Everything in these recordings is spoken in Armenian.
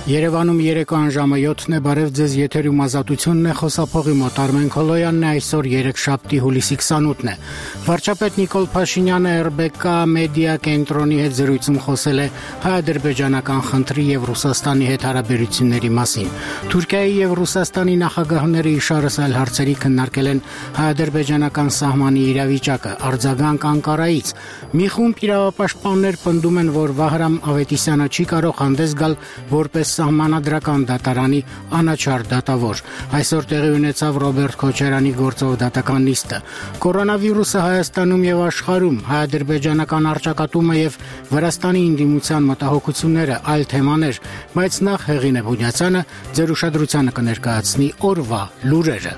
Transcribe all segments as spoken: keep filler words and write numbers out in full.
Երևանում երեկոյան ժամը յոթն է, բարև ձեզ, եթերում Ազատությունն է, խոսափողի մոտ Արմեն Քոլոյանն է, այսօր երեքշաբթի հուլիսի քսանութն է։ Վարչապետ Նիկոլ Փաշինյանը эр բի կա մեդիա կենտրոնի հետ զրույցում խոսել է հայ-ադրբեջանական խնդրի եւ Ռուսաստանի հետ հարաբերությունների մասին։ Թուրքիայի եւ Ռուսաստանի նախագահները իշարս այլ հարցերի քննարկել են հայ-ադրբեջանական սահմանի իրավիճակը, արձագանք Անկարայից։ Մի խումբ իրավապաշտպաններ պնդում են, որ Վահրամ Ավետիսյանը չի կարող հանդես գալ որպես սահմանադրական դատարանի անաչառ դատավոր։ Այսօր տեղի ունեցավ Ռոբերտ Քոչարյանի գործով դատական նիստը։ Կորոնավիրուսը Հայաստանում եւ աշխարհում, հայ-ադրբեջանական առճակատումը եւ Վրաստանի ինդիմության մտահոգությունները այլ թեմաներ, բայց նախ Հեղինե Բունյացյանը ձեր ուշադրությանը կներկայացնի օրվա լուրերը։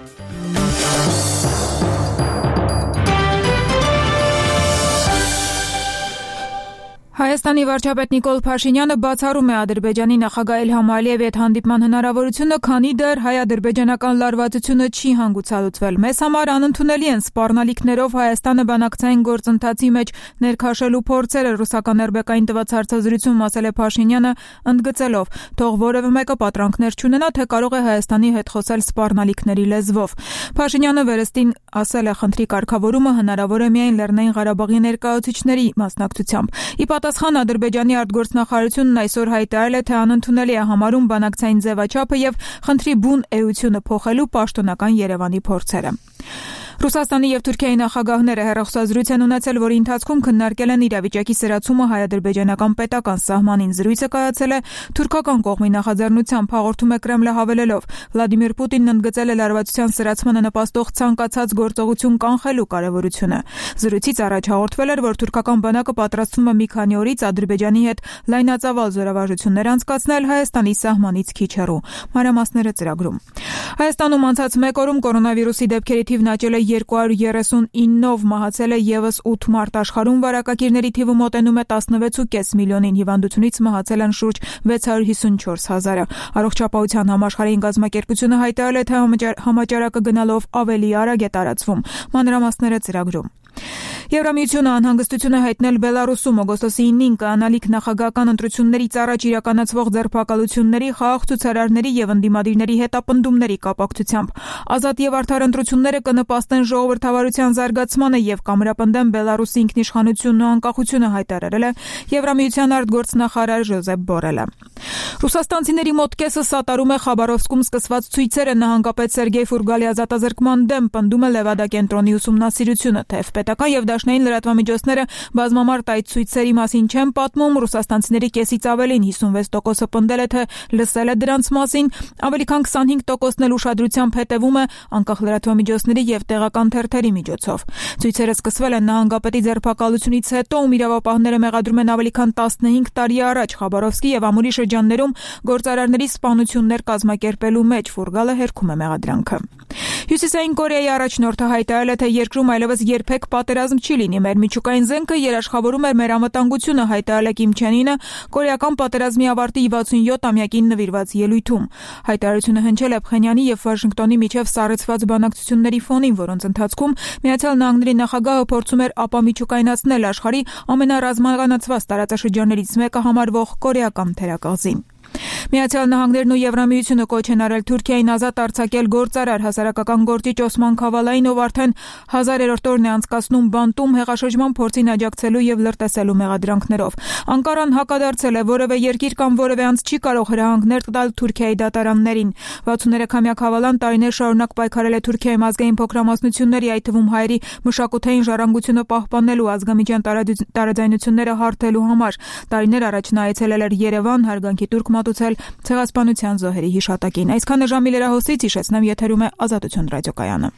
Հայաստանի վարչապետ Նիկոլ Փաշինյանը բացառում է Ադրբեջանի նախագահ Իլհամ Ալիևի հետ հանդիպման հնարավորությունը, քանի դեռ հայ-ադրբեջանական լարվածությունը չի հանգուցալուծվել։ Մեզ համար անընդունելի են սպառնալիքներով Հայաստանը բանակցային գործընթացի մեջ ներքաշելու փորձերը, ռուսական эр բի կային տված հարցազրույցում ասել է Փաշինյանը, ընդգծելով, թող որևէ մեկը պատրանքներ չունենա, թե կարող է Հայաստանի հետ խոսել սպառնալիքների լեզվով։ Փաշինյանը վերստին ասել է, խնդրի կարգավորումը հնարավոր է միայն Լեռնային Ղարաբաղի ներկայացուցիչների մասնակցությամբ։ Ի պատասխան Ադրբեջանի արտգործնախարարությունն այսօր հայտարարել է, թե անընդունելի է համարում բանակցային ձևաչափը եւ խնդրի բուն էությունը փոխելու պաշտոնական Երևանի փորձերը։ Ռուսաստանի եւ Թուրքիայի նախագահները հեռախոսազրույց են ունեցել, որի ընթացքում քննարկել են իրավիճակի սրացումը հայ-ադրբեջանական պետական սահմանին։ Զրույցը կայացել է թուրքական կողմի նախաձեռնությամբ, հաղորդում է Կրեմլը հավելելով. Վլադիմիր Պուտինն ընդգծել է լարվածության սրացմանը նպաստող ցանկացած գործողություն կանխելու կարևորությունը։ Զրույցից առաջ հաղորդվել էր, որ թուրքական բանակը պատրաստվում է մի քանի օրից Ադրբեջանի հետ լայնածավալ զորավարժություններ անցկացնել Հայաստանի սահմանից քիչ հեռու։ Մանրամասները ծրագրում։ Հայաստանում անցած մեկ օրում կորոնավիրուսի դեպքերի թիվն աճել է երկու հարյուր երեսունինով, մահացել է եւս ութ մարդ, աշխարհում վարակակիրների թիվը մոտենում է տասնվեց ու կես միլիոնին, հիվանդությունից մահացել են շուրջ վեց հարյուր հիսունչորս հազարը։ Առողջապահության համաշխարհային կազմակերպությունը հայտարարել է, թե համաճարակը գնալով ավելի արագ է տարածվում։ Մանրամասները ծրագրում։ Եվրամիությունը անհանգստություն է հայտնել Բելարուսում օգոստոսի ինին կանալիք նախագահական ընտրություններից առաջ իրականացվող ձերբակալությունների, խաղաղ ցուցարարների եւ ընդդիմադիրների հետապնդումների կապակցությամբ։ Ազատ եւ արդար ընտրությունները կնպաստեն ժողովրդավարության զարգացմանը եւ կամրապնդեն Բելարուսի ինքնիշխանությունն ու անկախությունը, հայտարարել է Եվրամիության արտգործնախարար Ժոզեփ Բորելը։ Ռուսաստանցիների մոտ կեսը սատարում է Խաբարովսկում սկսված ցույցերը նահանգապետ Սերգեյ Ֆուրգալի ազատազրկման դեմ, պնդում է Լևադա կենտրոնի ուսումնասիրությունը, թեև պետական եւ դաշնային լրատվամիջոցները բազմամարդ այդ ցույցերի մասին չեն պատմում, ռուսաստանցիների կեսից ավելին հիսունվեց տոկոսը պնդել է, թե լսել է դրանց մասին, ավելի քան քսանհինգ տոկոսն էլ ուշադրությամբ հետևում է անկախ լրատվամիջոցների եւ տեղական թերթերի միջոցով։ Ցույցերը սկսվել են նահանգապետի ձերբակալությունից հետո, ում իրավապահները մեղադրում են ավելի քան տասնհինգ տարի առաջ Խաբարովսկի եւ Ամուրի շրջաններում գործարարների սպանություններ կազմակերպելու մեջ։ Ֆուրգալը հերքում է մեղադրանքը։ Հյուսիսային Կորեայի առաջնորդը հայտարարել է, թե երկրում այլևս երբեք պատերազմ չի լինի։ Մեր միջուկային զենքը երաշխավորում է մեր անվտանգությունը, հայտարարել է Կիմ Չեն Ինը Կորեական պատերազմի ավարտի հիվասունյոթամյակին նվիրված ելույթում։ Հայտարարությունը հնչել է Փխենյանի եւ Վաշինգտոնի միջև սառեցված բանակցությունների ֆոնին, որոնց ընթացքում Միացյալ Նահանգների նախագահը փորձում էր ապամիջուկայնացնել աշխարհի ամենառազմականացված տարածաշրջաններից մեկը համարվող կորեական թերակղզին։ Միացյալ Նահանգներն ու Եվրամիությունը կոչ են արել Թուրքիային ազատ արձակել գործարար հասարակական գործիչ Օսման Քավալային, ով արդեն հազարերորդ օրն է անցկացնում բանտում հեղաշրջման փորձին աջակցելու եւ լրտեսելու մեղադրանքներով։ Անկարան հակադարձել է, որևէ երկիր կամ որևէ անձ չի կարող հրահանգներ տալ Թուրքիայի դատարաններին։ վաթսուներեք-ամյա Քավալան տարիներ շարունակ պայքարել է Թուրքիայի ազգային փոքրամասնությունների, այդ թվում հայերի մշակութային ժառանգությունը պահպանելու, ազգամիջյան տարաձայնությունները հարթելու համար։ Տարիներ առաջ նա այցելել էր Երևան, հարգանքի տուրք մատուցել ցեղասպանության զոհերի հիշատակին։ Այսքանը ժամի լրահոսից, հիշեցնեմ, եթերում է Ազատություն ռադիոկայանը։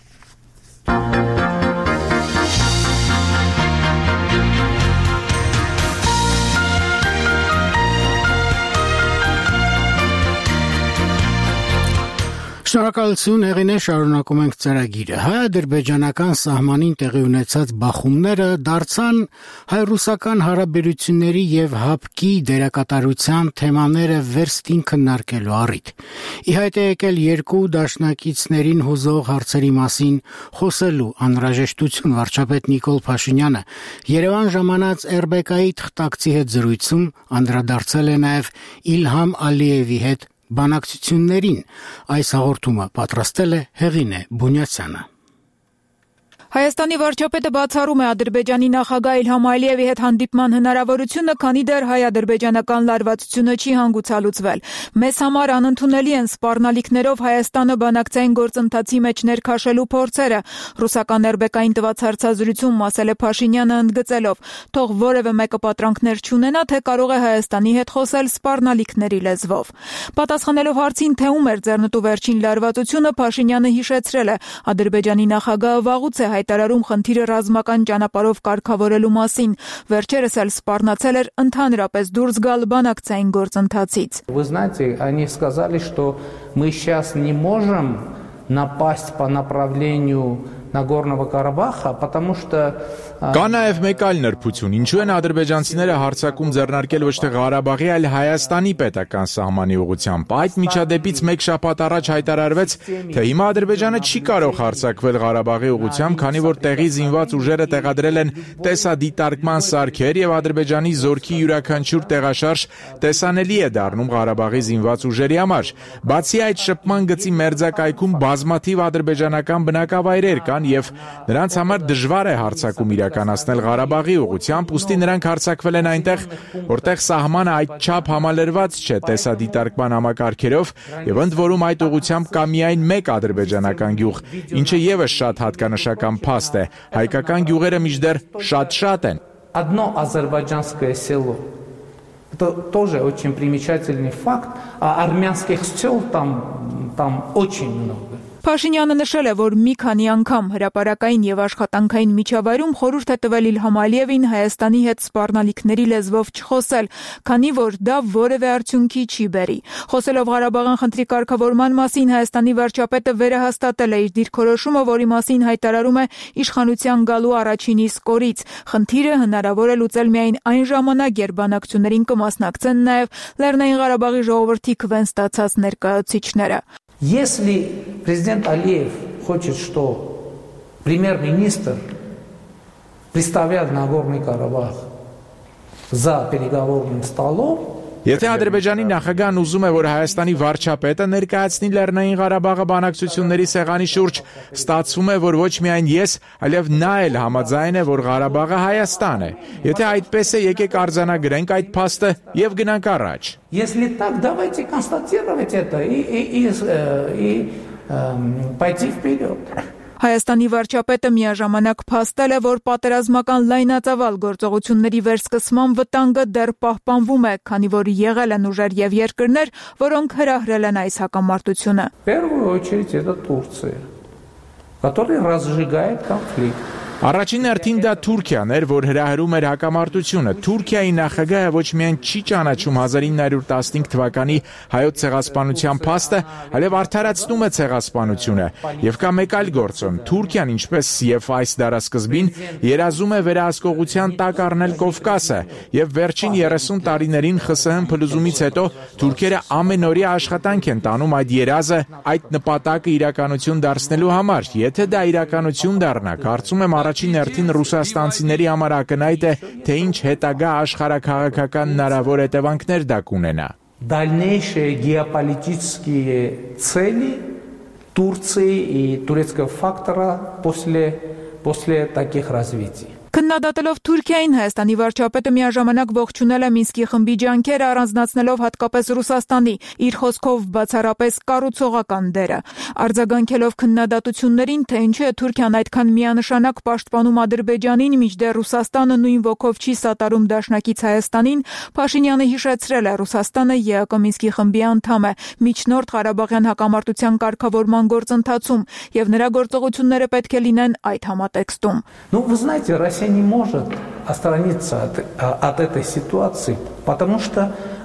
Շնորհակալություն, Հեղինե, շարունակում ենք ծրագիրը։ Հայ-ադրբեջանական սահմանին տեղի ունեցած բախումները դարձան հայ-ռուսական հարաբերությունների եւ ՀԱՊԿ-ի դերակատարության թեմաները վերստին քննարկելու առիթ։ Ի հայտ է եկել երկու դաշնակիցներին հուզող հարցերի մասին խոսելու անհրաժեշտություն վարչապետ Նիկոլ Փաշինյանը Երևան ժամանած эр бэ կա-ի թղթակցի հետ զրույցում անդրադարձել է նաեւ Իլհամ Ալիևի հետ բանակցություններին։ Այս հաղորդումը պատրաստել է Հեղինե Բունյացյանը։ Հայաստանի վարչապետը բացառում է Ադրբեջանի նախագահ Իլհամ Ալիևի հետ հանդիպման հնարավորությունը, քանի դեռ հայ-ադրբեջանական լարվածությունը չի հանգուցալուծվել։ Մեզ համար անընդունելի են սպառնալիքներով Հայաստանը բանակցային գործընթացի մեջ ներքաշելու փորձերը, ռուսական эр бэ կա-ին տված հարցազրույցում ասել է Փաշինյանը ընդգծելով, թող որևէ մեկը պատրանքներ չունենա, թե կարող է Հայաստանի հետ խոսել սպառնալիքների լեզվով։ Պատասխանելով հարցին, թե ում էր ձեռնտու վերջին լարվածությունը, Փաշինյանը հիշեցրել է, Ադրբեջանի նախագահը վաղուց է հայտարարում խնդիրը ռազմական ճանապարհով կարգավորելու մասին, վերջերս էլ սպառնացել էր ընդհանրապես դուրս գալ բանակցային գործընթացից։ Вы знаете, они сказали, что мы сейчас не можем напасть по направлению Նագորնո Ղարաբաղը, потому что Կա նաև մեկ այլ նրբություն, ինչու են ադրբեջանցիները հարձակում ձեռնարկել ոչ թե Ղարաբաղի, այլ Հայաստանի պետական սահմանի ուղղությամբ։ Այդ միջադեպից մեկ շաբաթ առաջ հայտարարվեց, թե հիմա Ադրբեջանը չի կարող հարձակվել Ղարաբաղի ուղղությամբ, քանի որ տեղի զինված ուժերը տեղադրել են տեսադիտարկման սարքեր եւ Ադրբեջանի զորքի յուրաքանչյուր տեղաշարժ տեսանելի է դառնում Ղարաբաղի զինված ուժերի համար։ Բացի այդ, շփման գծի մերձակայքում բազմաթիվ ադրբեջանական բնակավայրեր կան եւ նրանց համար դժվար է հարձակում իրականացնել Ղարաբաղի ուղղությամբ, ուստի նրանք հարձակվել են այնտեղ, որտեղ սահմանը այդչափ համալրված չէ տեսադիտարկման համակարգերով եւ ընդ որում այդ ուղղությամբ կա միայն մեկ ադրբեջանական գյուղ, ինչը եւս շատ հատկանշական փաստ է։ Հայկական գյուղերը մինչդեռ շատ-շատ են։ Одно азербайджанское село. Это тоже очень примечательный факт, а армянских сел там там очень много. Փաշինյանը նշել է, որ մի քանի անգամ հրապարակային եւ աշխատանքային միջավայրում խորհուրդ է տվել Իլհամ Ալիևին Հայաստանի հետ սպառնալիքների լեզվով չխոսել, քանի որ դա որևէ արդյունքի չի բերի։ Խոսելով Ղարաբաղյան խնդրի կարգավորման մասին, Հայաստանի վարչապետը վերահաստատել է իր դիրքորոշումը, որի մասին հայտարարում է իշխանության գալու առաջին իսկ օրից։ Խնդիրը հնարավոր է լուծել միայն այն ժամանակ, երբ բանակցություններին կմասնակցեն նաեւ Լեռնային Ղարաբաղի ժողովրդի քվեն ստացած ներկայացուցիչները։ Если президент Алиев хочет, что премьер-министр представляет Нагорный Карабах за переговорным столом, Եթե Ադրբեջանի նախագահն ուզում է, որ Հայաստանի վարչապետը ներկայացնի Լեռնային Ղարաբաղը բանակցությունների սեղանի շուրջ, ստացվում է, որ ոչ միայն ես, այլև նա էլ համաձայն է, որ Ղարաբաղը Հայաստան է։ Եթե այդպես է, եկեք արձանագրենք այդ փաստը եւ գնանք առաջ։ Если так, давайте констатировать это и и и, и э, пойти вперед. Հայաստանի վարչապետը միաժամանակ փաստել է, որ պատերազմական լայնածավալ գործողությունների վերսկսման վտանգը դեռ պահպանվում է, քանի որ եղել են ուժեր եւ երկրներ, որոնք հրահրել են այս հակամարտությունը։ В первую очередь это Турция, которая разжигает конфликт. Առաջին հերթին դա Թուրքիան էր, որ հրահրում էր հակամարտությունը։ Թուրքիայի նախագահը ոչ միայն չի ճանաչում հազար ինը հարյուր տասնհինգ թվականի հայոց ցեղասպանության փաստը, այլև արդարացնում է ցեղասպանությունը։ Եվ կա մեկ այլ գործոն. Թուրքիան, ինչպես եւ այս դարաշրջին, երազում է վերահսկողության տակ առնել Կովկասը, եւ վերջին երեսուն տարիներին ԽՍՀՄ փլուզումից հետո թուրքերը ամենօրյա աշխատանք են տանում այդ երազը, այդ նպատակը իրականություն դարձնելու համար։ Եթե դա իրականություն դառնա, կարծում եմ առաջին հերթին ռուսաստանցիների համար ակնհայտ է, թե ինչ հետագա աշխարհաքաղաքական հնարավոր հետևանքներ դա կունենա։ Дальнейшие геополитические цели Турции и турецкого фактора после после таких развитий. Քննադատելով Թուրքիային, Հայաստանի վարչապետը միաժամանակ ողջունել է Մինսկի խմբի ջանքերը, առանձնացնելով հատկապես Ռուսաստանի, իր խոսքով բացառապես կառուցողական դերը։ Արձագանքելով քննադատություններին, թե ինչու է Թուրքիան այդքան միանշանակ պաշտպանում Ադրբեջանին, մինչդեռ Ռուսաստանը նույն ոգով չի սատարում դաշնակից Հայաստանին, Փաշինյանը հիշեցրել է, Ռուսաստանը ԵԱԿ Մինսկի խմբի անդամ է, միջնորդ Ղարաբաղյան հակամարտության կարգավորման գործընթացում, եւ նրա գործողությունները պետք է լինեն այդ համատեքստում։ Ну, вы знаете, Россия не может отстраниться от, от этой ситуации, потому что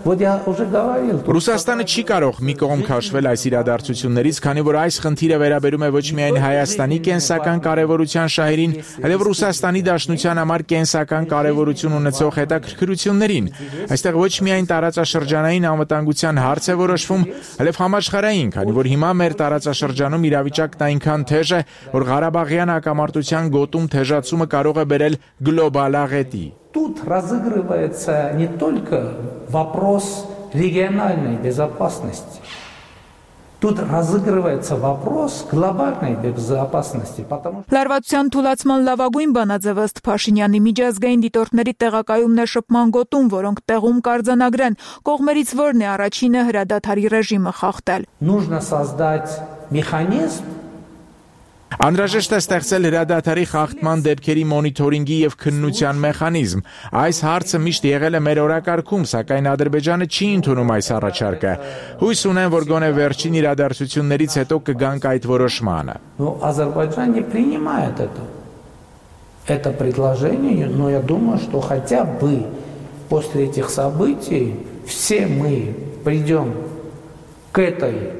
Вот я уже говорил. Ռուսաստանը չի կարող մի կողմ քաշվել այս իրադարձություններից, քանի որ այս խնդիրը վերաբերում է ոչ միայն Հայաստանի կենսական կարևորության շահերին, այլև Ռուսաստանի Դաշնության համար կենսական կարևորություն ունեցող հետաքրքրություններին։ Այստեղ ոչ միայն տարածաշրջանային անվտանգության հարց է որոշվում, այլև համաշխարհային, քանի որ հիմա մեր տարածաշրջանում իրավիճակն այնքան թեժ է, որ Ղարաբաղյան հակամարտության գոտում թեժացումը կարող է բերել գլոբալ աղետի։ Тут разыгрывается не только вопрос региональной безопасности. Тут разыгрывается вопрос глобальной безопасности, потому что Լարվածության թուլացման լավագույն բանաձևը ըստ Փաշինյանի միջազգային դիտորդների տեղակայումն է շփման գոտում, որոնք տեղում կարձանագրեն, կողմերից որն է առաջինը հրադադարի ռեժիմը խախտել։ Нужно создать механизм. Անհրաժեշտ է ստեղծել հրադադարի խախտման դեպքերի մոնիթորինգի եւ քննության մեխանիզմ։ Այս հարցը միշտ եղել է մեր օրակարգում, սակայն Ադրբեջանը չի ընդունում այս առաջարկը։ Հույս ունեմ, որ գոնե վերջին իրադարձություններից հետո կգանք այդ որոշմանը։ Но Азербайджан не принимает это. Это предложение, но я думаю, что хотя бы после этих событий все мы придем к этой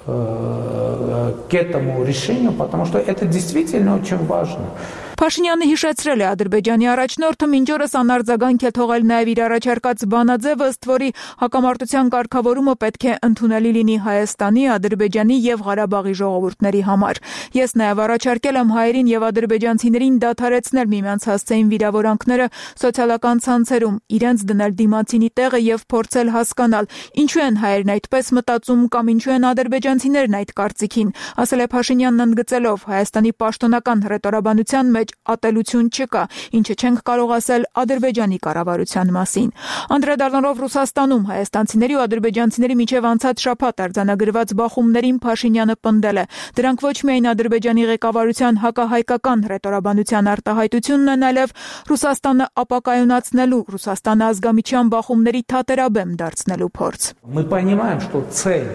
к этому решению, потому что это действительно очень важно. Փաշինյանը հիշեցրել է Ադրբեջանի առաջնորդը մինչ օրս անարձագանք է թողել նաև իր առաջարկած բանաձևը, ըստ որի հակամարտության կարգավորումը պետք է ընդունելի լինի Հայաստանի, Ադրբեջանի եւ Ղարաբաղի ժողովուրդների համար։ Ես նաև առաջարկել եմ հայերին եւ ադրբեջանցիներին դադարեցնել միմյանց հասցեին վիրավորանքները սոցիալական ցանցերում, իրենց դնել դիմացինի տեղը եւ փորձել հասկանալ, ինչու են հայերն այդպես մտածում կամ ինչու են ադրբեջանցիներն այդ կարծիքին, ասել է Փաշինյանն ընդգծելով Հայաստանի պաշտոնական հռետորաբանության մեջ ատելություն չկա, ինչը չենք կարող ասել Ադրբեջանի կառավարության մասին։ Անդրադառնալով Ռուսաստանում հայաստանցիների ու ադրբեջանցիների միջև անցած շաբաթ արձանագրված բախումներին Փաշինյանը պնդել է. դրանք ոչ միայն Ադրբեջանի ղեկավարության հակահայկական հռետորաբանության արտահայտությունն են, այլև Ռուսաստանը ապակայունացնելու, Ռուսաստանը ազգամիչյան բախումների թատերաբեմ դարձնելու փորձ։ Мы понимаем, что цель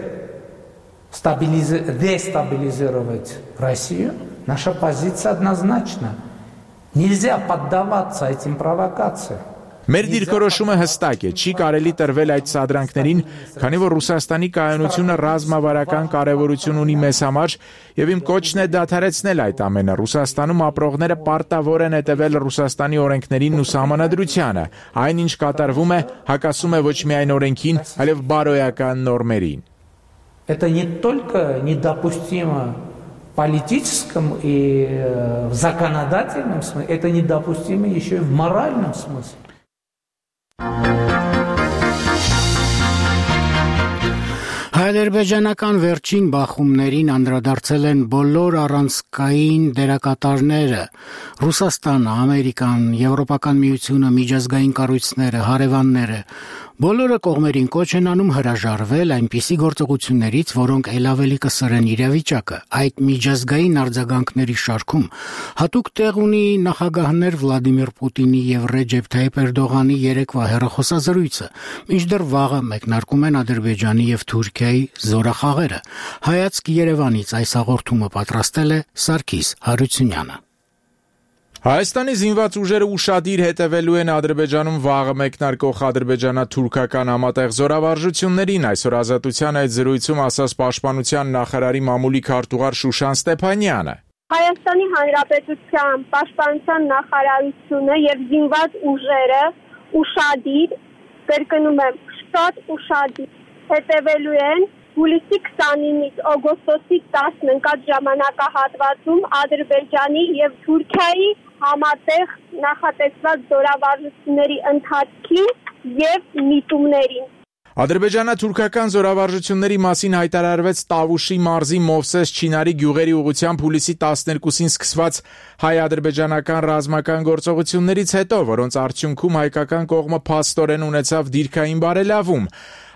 дестабилизировать Россию. Наша позиция однозначна. Нельзя поддаваться этим провокациям. Մեր դիրքորոշումը հստակ է, չի կարելի տրվել այդ սադրանքներին, քանի որ Ռուսաստանի կայունությունը ռազմավարական կարևորություն ունի մեզ համար, եւ իմ կոչն է դադարեցնել այդ ամենը։ Ռուսաստանում ապրողները պարտավոր են հետևել Ռուսաստանի օրենքներին ու սահմանադրությանը։ Այն ինչ կատարվում է, հակասում է ոչ միայն օրենքին, այլև բարոյական նորմերին։ Это не только недопустимо в политическом и в законодательном смысле, это недопустимо еще и в моральном смысле. Հայ-ադրբեջանական վերջին բախումներին անդրադարձել են բոլոր առանցքային դերակատարները՝ Ռուսաստանը, Ամերիկան, Եվրոպական միությունը, միջազգային կառույցները, հարևանները։ Բոլորը կողմերին կոչ են անում հրաժարվել այնպիսի գործողություններից, որոնք ել ավելի կսրեն իրավիճակը։ Այդ միջազգային արձագանքների շարքում հատուկ տեղ ունի նախագահներ Վլադիմիր Պուտինի եւ Ռեջեփ Թայիփ Էրդողանի երեկվա հեռախոսազրույցը, մինչդեռ վաղը մեկնարկում են Ադրբեջանի եւ Թուրքիայի զորախաղերը։ Հայացք Երևանից այս հաղորդումը պատրաստել է Սարգիս Հարությունյանը։ Հայաստանի զինված ուժերը ուշադիր հետևելու են Ադրբեջանում վաղը մեկնարկող ադրբեջանա-թուրքական համատեղ զորավարժություններին, այսօր Ազատության այդ զրույցում ասաց Պաշտպանության նախարարի մամուլի քարտուղար Շուշան Ստեփանյանը։ Հայաստանի Հանրապետության Պաշտպանության նախարարությունը եւ զինված ուժերը ուշադիր, կրկնում եմ, շատ ուշադիր հետևելու են հուլիսի քսանինից օգոստոսի տասն ընկած ժամանակահատվածում Ադրբեջանի եւ Թուրքիայի համատեղ նախատեսված զորավարժությունների ընթացքին եւ միտումներին։ Ադրբեջանա-թուրքական զորավարժությունների մասին հայտարարվեց Տավուշի մարզի Մովսես Չինարի գյուղերի ուղղությամբ հուլիսի տասներկուսին սկսված հայ-ադրբեջանական ռազմական գործողություններից հետո, որոնց արդյունքում հայկական կողմը փաստորեն ունեցավ դիրքային բարելավում։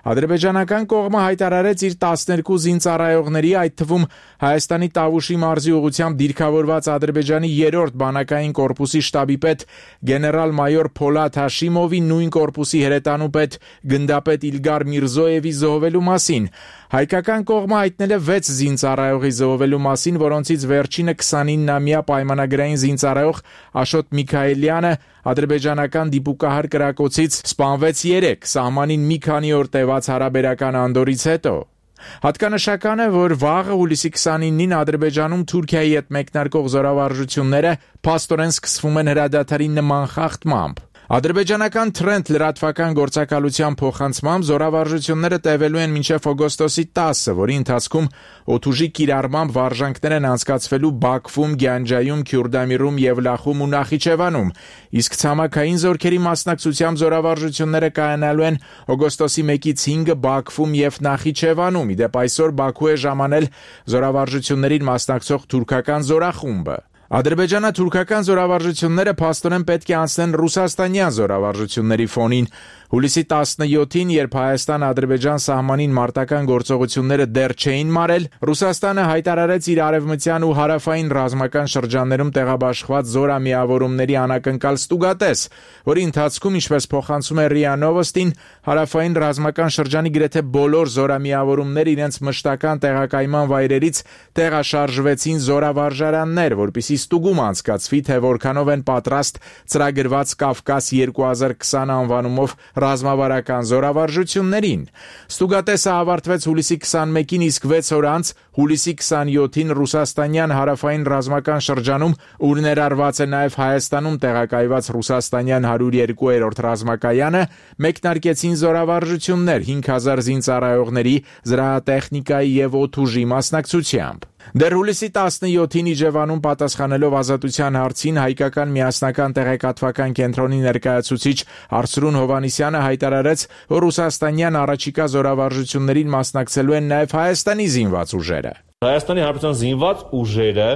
Ադրբեջանական կողմը հայտարարեց իր տասներկու զինծառայողների, այդ թվում Հայաստանի Տավուշի մարզի ուղղությամբ դիրքավորված Ադրբեջանի երրորդ բանակային կորպուսի շտաբի պետ գեներալ-մայոր Փոլադ Հաշիմովի, նույն կորպուսի հրետանու պետ գնդապետ Իլգար Միրզոևի զոհվելու մասին։ Հայկական կողմը հայտնել է վեց զինծառայողի զոհվելու մասին, որոնցից վերջինը քսանինամյա պայմանագրային զինծառայող Աշոտ Միքայելյանը ադրբեջանական դիպուկահար կրակոցից սպանվեց երեկ, սահմանին մի քանի օր տևած հարաբերական անդորից հետո։ Հատկանշական է, որ վաղը հուլիսի քսանինին Ադրբեջանում Թուրքիայի հետ մեկնարկող զորավարժությունները փաստորեն սկսվում են հրադադարի նման խախտմամբ։ Ադրբեջանական Trend լրատվական գործակալության փոխանցմամբ զորավարժությունները տևելու են մինչև օգոստոսի տասը, որի ընթացքում օդուժի կիրառմամբ վարժանքներ են անցկացվելու Բաքվում, Գյանջայում, Քյուրդամիրում, Եվլախում ու Նախիջևանում, իսկ ցամաքային զորքերի մասնակցությամբ զորավարժությունները կայանալու են օգոստոսի մեկից հինգը Բաքվում եւ Նախիջևանում։ Իդեպ այսօր Բաքու է ժամանել զորավարժություններին մասնակցող թուրքական զորախումբը։ Ադրբեջանա-թուրքական զորավարժությունները փաստորեն պետք է անցնեն ռուսաստանյան զորավարժությունների ֆոնին։ Հուլիսի տասնյոթին, երբ Հայաստան-Ադրբեջան սահմանին մարտական գործողությունները դեռ չէին մարել, Ռուսաստանը հայտարարեց իր արևմտյան ու հարավային ռազմական շրջաններում տեղաբաշխված զորամիավորումների անակնկալ ստուգատես, որի ընթացքում, ինչպես փոխանցում է ՌԻԱ Նովոստին, հարավային ռազմական շրջանի գրեթե բոլոր զորամիավորումները իրենց մշտական տեղակայման վայրերից տեղաշարժվեցին զորավարժարաններ, որպեսզի ստուգում անցկացվի, թե որքանով են պատրաստ ծրագրված Կավկաս երկու հազար քսան անվանումով ռազմավարական զորավարժություններին։ Ստուգատեսը ավարտվեց հուլիսի քսանմեկին, իսկ վեց օր անց հուլիսի քսանյոթին ռուսաստանյան հարավային ռազմական շրջանում, ուր ներառված է նաև Հայաստանում տեղակայված ռուսաստանյան հարյուր երկու-րդ ռազմակայանը, մեկնարկեցին զորավարժություններ հինգ հազար զինծառայողների, զրահատեխնիկայի եւ օդուժի մասնակցությամբ։ Դեռ հուլիսի տասնյոթին Իջևանում պատասխանելով Ազատության հարցին հայկական միասնական տեղեկատվական կենտրոնի ներկայացուցիչ Արսրուն Հովանիսյանը հայտարարեց, որ ռուսաստանյան առաջիկա զորավարժություններին մասնակցելու են նաև Հայաստանի զինված ուժերը։ Հայաստանի Հանրապետության զինված ուժերը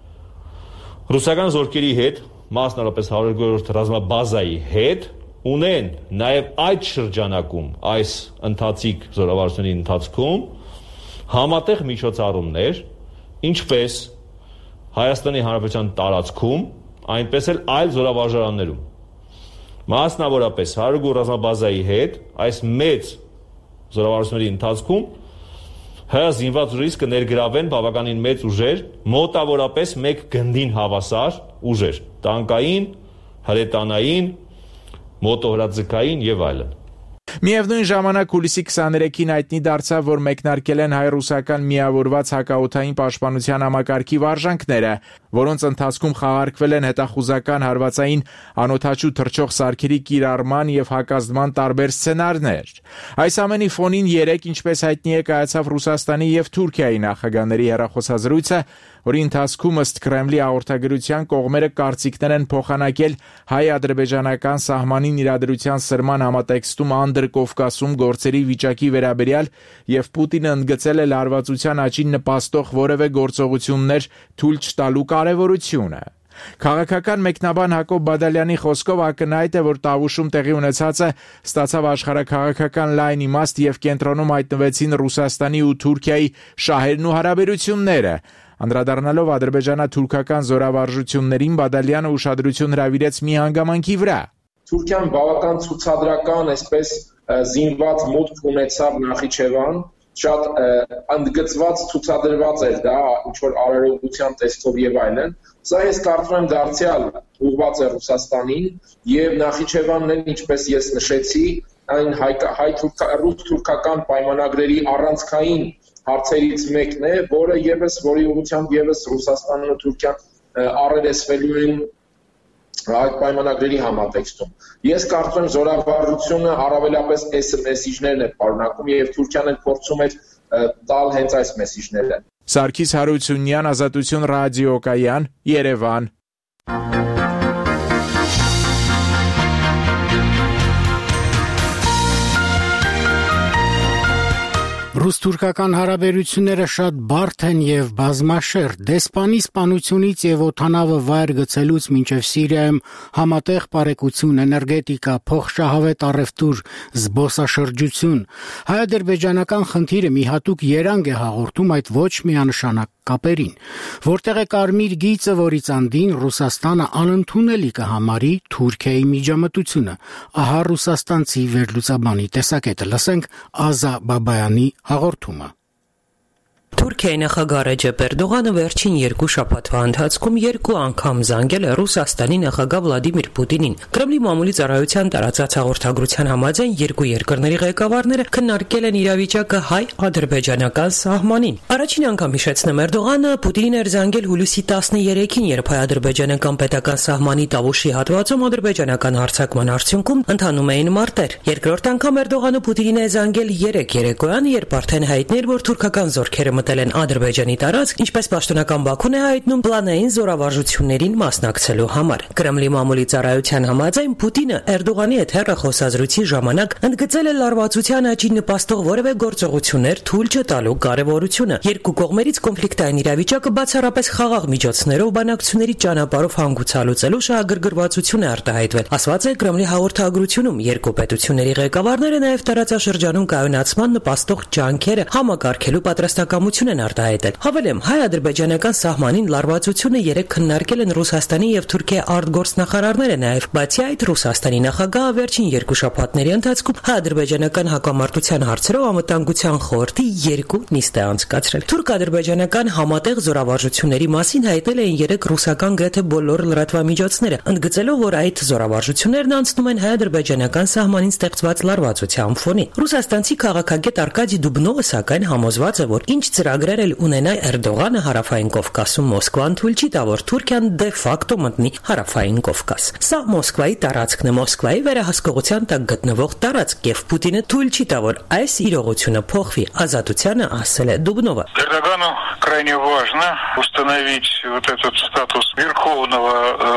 ռուսական զորքերի հետ, մասնավորապես հարյուր երկու-րդ ռազմաբազայի հետ, ունեն նաև այդ շրջանակում, այս ընթացիկ զորավարժությունների ընթացքում համատեղ միջոցառումներ, ինչպես Հայաստանի Հանրապետության տարածքում, այնպես էլ այլ զորավարժարաններում։ Մասնավորապես հարյուր երկու ռազմաբազայի հետ այս մեծ զորավարժությունների ընթացքում հայ զինված ուժերից կներգրավեն բավականին մեծ ուժեր, մոտավորապես մեկ գնդին հավասար ուժեր, տանկային, հրետանային, մոտոհրաձգային եւ այլն։ Միևնույն ժամանակ հուլիսի քսաներեքին հայտնի դարձավ, որ մեկնարկել են հայ-ռուսական միավորված հակաօդային պաշտպանության համակարգի վարժանքները, որոնց ընթացքում խաղարկվել են հետախուզական հարվածային անօդաչու թռչող սարքերի կիրառման եւ հակազդման տարբեր սցենարներ։ Այս ամենի ֆոնին երեք, ինչպես հայտնի է, կայացավ Ռուսաստանի եւ Թուրքիայի նախագահների հեռախոսազրույցը, որի ընթացքում ըստ Կրեմլի հաղորդագրության կողմերը կարծիքներ են փոխանակել հայ-ադրբեջանական սահմանին իրադրության սրման համատեքստում Անդրկովկասում գործերի վիճակի վերաբերյալ եւ Պուտինը ընդգծել է լարվածության աճին նպաստող որևէ գործողություններ թույլ չտալու կարեւորությունը։ Քաղաքական մեկնաբան Հակոբ Բադալյանի խոսքով ակնհայտ է, որ Տավուշում տեղի ունեցածը ստացավ աշխարհաքաղաքական լայն իմաստ եւ կենտրոնում հայտնվեցին Ռուսաստանի ու Թուրքիայի շահերն ու հարաբերությունները։ Անդրադառնալով ադրբեջանա-թուրքական զորավարժություններին, Բադալյանը ուշադրություն հրավիրեց մի հանգամանքի վրա։ Թուրքիան բավական ցուցադրական, այսպես զինված մուտք ունեցավ Նախիջևան, շատ ընդգծված ցուցադրված էր դա, ինչ որ արարողության տեսքով եւ այլն։ Սա ես կարծում եմ դարձյալ ուղղված է Ռուսաստանին եւ Նախիջևանն, ինչպես ես նշեցի, այն հայ-ռուս-թուրքական պայմանագրերի առանցքային հարցերից մեկն է, որը եւս որի ուղղությամբ եւս Ռուսաստանն ու Թուրքիան առերեսվելու են այդ պայմանագրերի համատեքստում։ Ես կարծում եմ զորավարժությունը առավելապես այս մեսիջներն է պարունակում եւ Թուրքիան էլ փորձում է տալ հենց այս մեսիջները։ Սարգիս Հարությունյան, Ազատություն ռադիոկայան, Երևան։ Ռուս-թուրքական հարաբերությունները շատ բարդ են եւ բազմաշերտ։ Դեսպանի սպանությունից եւ օդանավը վայր գցելուց մինչեւ Սիրիայում համատեղ բարեկեցություն, էներգետիկա, փոխշահավետ առևտուր, զբոսաշրջություն։ Հայ-ադրբեջանական խնդիրը մի հատուկ երանգ է հաղորդում այդ ոչ միանշանակ կապերին, որտեղ է կարմիր գիծը, որից անդին Ռուսաստանը անընդունելի կհամարի Թուրքիայի միջամտությունը։ Ահա ռուսաստանցի վերլուծաբանի տեսակետը, լսենք Ազա Բաբայանի հաղորդումը։ Թուրքիայի նախագահ Ռեջեփ Էրդողանը վերջին երկու շաբաթվա ընթացքում երկու անգամ զանգել է Ռուսաստանի նախագահ Վլադիմիր Պուտինին։ Կրեմլի մամուլի ծառայության տարածած հաղորդագրության համաձայն երկու երկրների ղեկավարները քննարկել են իրավիճակը հայ-ադրբեջանական սահմանին։ Առաջին անգամ հիշեցնեմ, Էրդողանը Պուտինին էր զանգել հուլիսի տասներեքին, երբ հայ-ադրբեջանական պետական սահմանի Տավուշի հատվածում ադրբեջանական հարձակման արդյունքում ընթանում էին մարտեր։ Երկրորդ անգամ Էրդողանը Պուտինին է զանգել երեկ երեկոյան, երբ արդեն հայտնի էր, որ թուրքական զորքերը մտել են Ադրբեջանի տարածք, ինչպես պաշտոնական Բաքուն է հայտնում, պլանային զորավարժություններին մասնակցելու համար։ Կրեմլի մամուլի ծառայության համաձայն Պուտինը Էրդողանի հետ հեռախոսազրույցի ժամանակ ընդգծել է լարվածության աճին նպաստող որևէ գործողություններ թույլ չտալու կարևորությունը։ Երկու կողմերից կոնֆլիկտային իրավիճակը բացառապես խաղաղ միջոցներով բանակցությունների ճանապարհով հանգուցալուծելու շահագրգռվածություն է արտահայտվել, ասված է Կրեմլի հաղորդագրությունում։ Երկու պետությունների ղեկավարները նաև տարածաշրջանում կայունացման նպաստող ջանքերը համակարգելու պատրաստակամություն են արտահայտել։ Հավելեմ, հայ-ադրբեջանական սահմանին լարվածությունը երեք քննարկել են Ռուսաստանի եւ Թուրքիայի արտգործնախարարները, նաև բացի այդ Ռուսաստանի նախագահը վերջին երկու շաբաթների ընթացքում հայ-ադրբեջանական հակամարտության հարցերով անվտանգության խորհրդի երկու նիստ է անցկացրել։ Թուրք-ադրբեջանական համատեղ զորավարժությունների մասին հայտնել էին երեք ռուսական գրեթե բոլոր լրատվամիջոցները, ընդգծելով, որ այդ զորավարժություններն անցնում են հայ-ադրբեջանական սահմանին ստեղծված լարվածության ֆոնին։ Ռուսաստանցի քաղաքագետ Արկադի Դուբնովը սակայն համոզված է, որ ինչ ծրագրեր էլ ունենա Էրդողանը հարավային Կովկասում, Մոսկվան թույլ չի տա, որ Թուրքիան դե ֆակտո մտնի հարավային Կովկաս։ Սա Մոսկվայի տարածքն է, Մոսկվայի վերահսկողության տակ գտնվող տարածք, եւ Պուտինը թույլ չի տա, որ այս իրողությունը փոխվի։ Ազատությանը ասել է Դուբնովը։ Эрдогану крайне важно установить вот этот статус верховного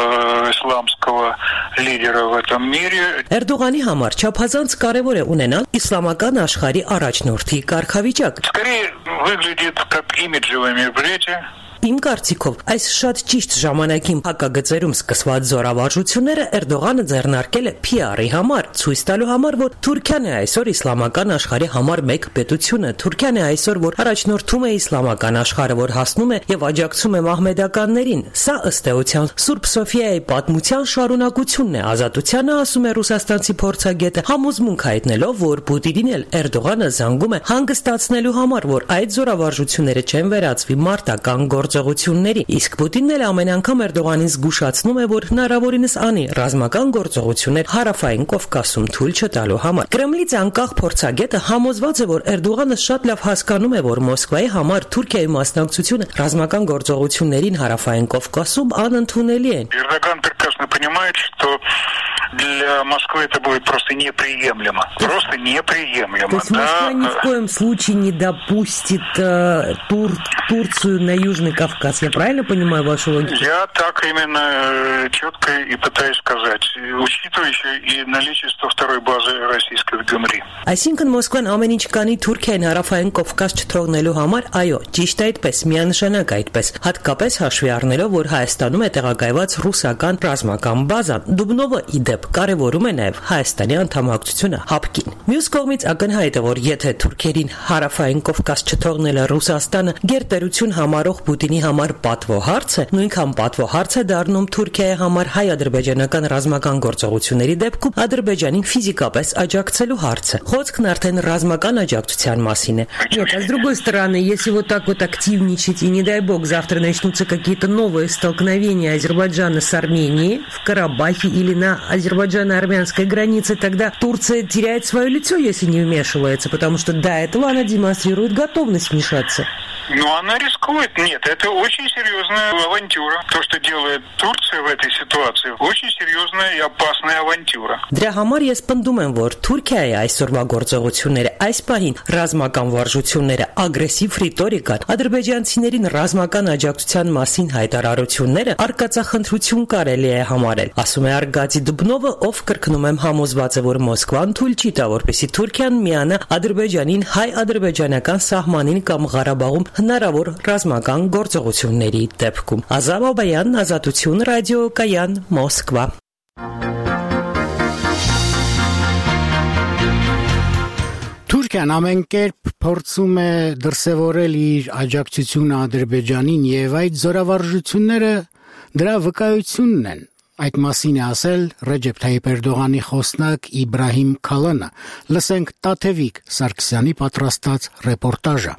э, исламского лидера в этом мире. Էրդողանի համար չափազանց կարևոր է ունենալ իսլամական աշխարհի առաջնորդի կարգավիճակ։ Скорее выглядит как имиджевое мероприятие. Իմ կարծիքով, այս շատ ճիշտ ժամանակին հակագծերում սկսված զորավարժությունները Էրդողանը ձեռնարկել է փի արի համար, ցույց տալու համար, որ Թուրքիան է այսօր իսլամական աշխարհի համար մեկ պետությունը, Թուրքիան է այսօր, որ առաջնորդում է իսլամական աշխարհը, որ հասնում է եւ աջակցում է մահմեդականներին։ Սա ըստ էության Սուրբ Սոֆիայի պատմության շարունակությունն է։ Ազատությանը, ասում է ռուսաստանցի փորձագետը, համոզմունք հայտնելով, որ Պուտինին էլ Էրդողանը զանգում է հանգստացնելու համար, որ այդ զորավարժությունները չեն վերածվի մարտական գործողությունների, իսկ Պուտինն էլ ամեն անգամ Էրդողանին զգուշացնում է, որ հնարավորինս անի ռազմական գործողություններ հարավային Կովկասում թույլ չտալու համար։ Կրեմլից անկախ փորձագետը համոզված է, որ Էրդողանը շատ լավ հասկանում է, որ Մոսկվայի համար Թուրքիայի մասնակցությունը ռազմական գործողություններին հարավային Կովկասում անընդունելի է։ Эрдоган прекрасно понимает, что для Москвы это будет просто неприемлемо. Просто неприемлемо. То есть Москва ни в коем случае не допустит э, Тур, Турцию на Южный Кавказ. Я правильно понимаю вашу логику? Я так именно четко и пытаюсь сказать, учитывая еще и наличие сто второй базы российской в Гюмри. Այսինքն Մոսկվան ամեն ինչ կանի Թուրքիային հարավային Կովկաս չթողնելու համար, այո, ճիշտ այդպես, միանշանակ այդպես, հատկապես հաշվի առնելով, որ Հայաստանում է տեղակայված ռուսական ռազմական բազան։ Դուբնովը իդեպ կարևորում է նաև Հայաստանի անդամակցությունը հապկին։ Մյուս կողմից ակնհայտ է, որ եթե թուրքերին հարավային Կովկաս չթողնելը Ռուսաստանը գերտերություն համարող Պուտինի համար պատվոհարց է, նույնքան պատվոհարց է դառնում Թուրքիայի համար հայ-ադրբեջանական ռազմական գործողությունների դեպքում Ադրբեջանին ֆիզիկապես աջակցելու հարցը։ Խոսքն արդեն ռազմական աջակցության մասին է։ Нет, а с другой стороны, если вот так вот активничать и не дай бог завтра начнутся какие-то новые столкновения Азербайджана с Арменией в Карабахе или на азербайджано-армянской границе, тогда Турция теряет свое лицо, если не вмешивается, потому что до этого она демонстрирует готовность вмешаться. Ну, она рискует. Нет, это очень серьезная авантюра. То, что делает Турция в этой ситуации, очень серьезная и опасная авантюра. Դրա համար ես պնդում եմ, որ Թուրքիայի այսօրվա գործողությունները, այս պահին ռազմական վարժությունները, ագրեսիվ ռիտորիկան, ադրբեջանցիներին ռազմական աջակցության մասին հայտարարությունները արկածախնդրություն կարելի է համարել։ Ասում է Արգադի Դուբնովը, ով կրկնում եմ համոզված է, որ Մոսկվան թույլ չի տա, որպեսզի Թուրքիան միանա Ադրբեջանին հայ-ադրբեջանական սահմանին կամ Ղարաբաղում հնարավոր ռազմական գործողությունների դեպքում։ Ազավ Աբայան, Ազատություն, ռադիո Կայան, Մոսկվա։ Թուրքիան ամեն կերպ փորձում է դրսևորել իր աջակցությունը Ադրբեջանին եւ այդ զորավարժությունները դրա վկայությունն են։ Այդ մասին է ասել Ռեջեփ Թայիփ Էրդողանի խոսնակ Իբրահիմ Քալանը։ Լսենք Տաթևիկ Սարգսյանի պատրաստած ռեպորտաժը։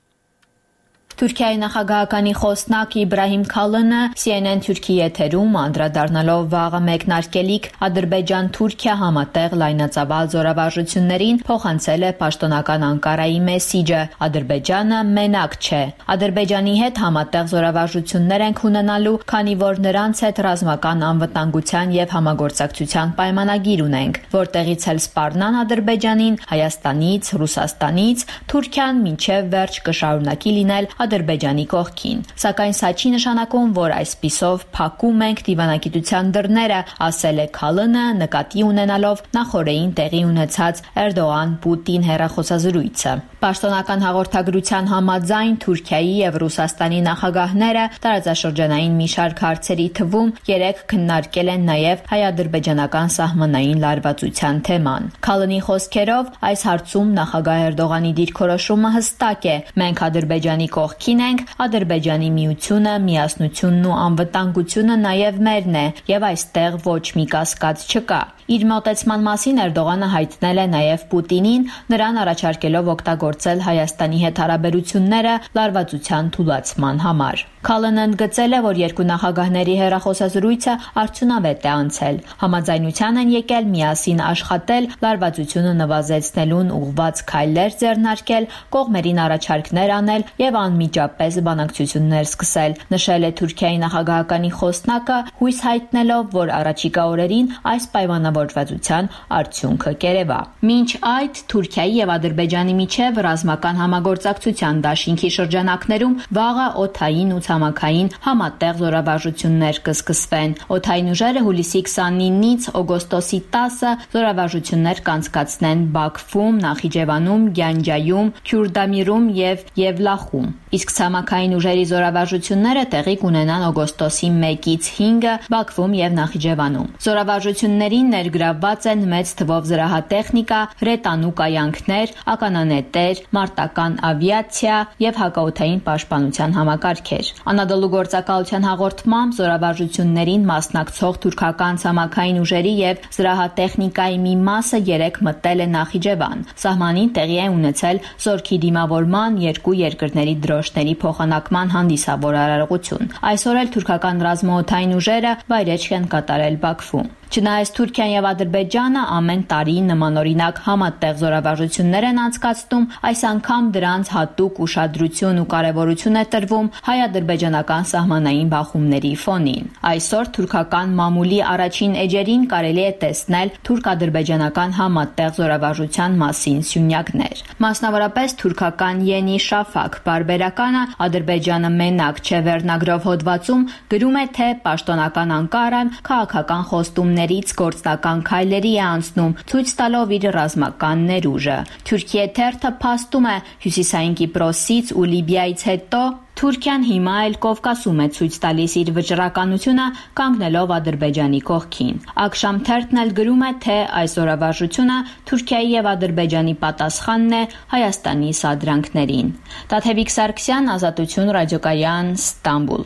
Թուրքիայի նախագահականի խոսնակ Իբրահիմ Քալանը C N N Թուրքի եթերում անդրադառնալով վաղը մեկնարկելիք Ադրբեջան-Թուրքիա համատեղ լայնածավալ զորավարժություններին փոխանցել է պաշտոնական Անկարայի մեսիջը. Ադրբեջանը մենակ չէ։ Ադրբեջանի հետ համատեղ զորավարժություններ ենք ունենալու, քանի որ նրանց հետ ռազմական անվտանգության եւ համագործակցության պայմանագիր ունենք, որտեղից էլ սպառնան Ադրբեջանին, Հայաստանից, Ռուսաստանից, Թուրքիան մինչեւ վերջ կշարունակի լինել Ադրբեջանի կողքին, սակայն սա չի նշանակում, որ այսպիսով փակում ենք դիվանագիտության դռները, ասել է Քալանը, նկատի ունենալով նախորդին տեղի ունեցած Էրդողան-Պուտին հեռախոսազրույցը։ Պաշտոնական հաղորդագրության համաձայն Թուրքիայի եւ Ռուսաստանի նախագահները տարածաշրջանային մի շարք հարցերի թվում երեք քննարկել են նաեւ հայ-ադրբեջանական սահմանային լարվածության թեման։ Քալանի խոսքերով այս հարցում նախագահ Էրդողանի դիրքորոշումը հստակ է. մենք Ադրբեջանի կողքին ենք, Ադրբեջանի միությունը, միասնությունն ու անվտանգությունը նաև մերն է, եւ այստեղ ոչ մի կասկած չկա։ Իր մոտեցման մասին Էրդողանը հայտնել է նաև Պուտինին, նրան առաջարկելով օգտագործել Հայաստանի հետ հարաբերությունները լարվածության թուլացման համար։ Քալանը ընդգծել է, որ երկու նախագահների հեռախոսազրույցը արդյունավետ է անցել։ Համաձայնության են եկել միասին աշխատել, լարվածությունը նվազեցնելուն ուղղված քայլեր ձեռնարկել, կողմերին առաջարկներ անել եւ անմիջապես բանակցություններ սկսել, նշել է Թուրքիայի նախագահականի խոսնակը, հույս հայտնելով, որ առաջիկա օրերին այս պայմանավորվածության արդյունքը կերևա։ Մինչ այդ Թուրքիայի եւ Ադրբեջանի միջև ռազմական համագործակցության դաշինքի շրջանակներում վաղը օդային ու ցամաքային համատեղ զորավարժություններ կսկսվեն։ Օդային ուժերը հուլիսի քսանինից օգոստոսի տասը զորավարժություններ կանցկացնեն Բաքվում, Նախիջևանում, Գյանջայում, Քյուրդամիրում եւ Եվլախում։ Իսկ ցամաքային ուժերի զորավարժությունները տեղի կունենան օգոստոսի մեկից հինգը Բաքվում եւ Նախիջևանում։ Զորավարժություններին ներգրավված են մեծ թվով զրահատեխնիկա, հրետանու կայանքներ, ականանետեր, մարտական ավիացիա եւ հակաօդային պաշտպանության համակարգեր։ Անադոլու գործակալության հաղորդմամբ զորավարժություններին մասնակցող թուրքական ցամաքային ուժերի եւ զրահատեխնիկայի մի մասը երեք մտել է Նախիջևան։ Սահմանին տեղի է ունեցել զորքի դիմավորման երկու երկրների դրոշների փոխանակման հանդիսավոր արարողություն։ Այսօր էլ թուրքական ռազմաօդային ուժերը վայրեջք են կատարել Բաքվում։ Չնայած Թուրքիան եւ Ադրբեջանը ամեն տարի նմանօրինակ համատեղ զորավարժություններ են անցկացնում, այս անգամ դրանց հատուկ ուշադրություն ու կարեւորություն է տրվում հայ-ադրբեջանական սահմանային բախումների ֆոնին։ Այսօր թուրքական մամուլի առաջին էջերին կարելի է տեսնել թուրք-ադրբեջանական համատեղ զորավարժության մասին սյունյակներ։ Մասնավորապես թուրքական Yeni Shafak բարբերականը Ադրբեջանը մենակ չէ վերնագրով հոդվածում գրում է, թե պաշտոնական Անկարան քաղաքական խոստում ից գործնական քայլերի է անցնում, ցույց տալով իր ռազմական ներուժը։ Թուրքիա թերթը փաստում է հյուսիսային Կիպրոսից ու Լիբիայից հետո Թուրքիան հիմա էլ Կովկասում է ցույց տալիս իր վճռականությունը կանգնելով Ադրբեջանի կողքին։ Ակշամ թերթն էլ գրում է, թե այս զորավարժությունը Թուրքիայի եւ Ադրբեջանի պատասխանն է Հայաստանի սադրանքներին։ Տաթևիկ Սարգսյան, Ազատություն, ռադիոկայան, Ստամբուլ։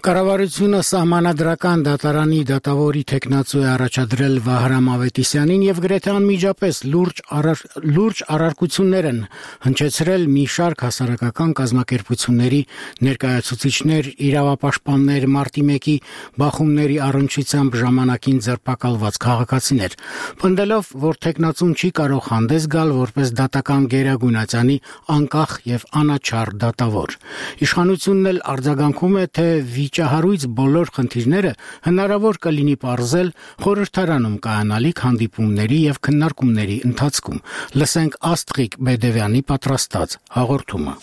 Կառավարությունը սահմանադրական դատարանի դատավորի թեկնածու է առաջադրել Վահրամ Ավետիսյանին եւ գրեթե անմիջապես լուրջ արար, լուրջ առարկություններ են հնչեցրել մի շարք հասարակական կազմակերպությունների ներկայացուցիչներ, իրավապաշտպաններ, մարտի մեկի բախումների առնչությամբ ժամանակին ձերբակալված քաղաքացիներ, պնդելով, որ թեկնածուն չի կարող հանդես գալ որպես դատական գերագույնացանի անկախ եւ անաչառ դատավոր։ Իշխանությունն էլ արձագանքում է, թե Ճահարույց բոլոր խնդիրները հնարավոր կլինի պարզել խորհրդարանում կայանալիք հանդիպումների եւ քննարկումների ընթացքում։ Լսենք Աստղիկ Բեդևյանի պատրաստած հաղորդումը։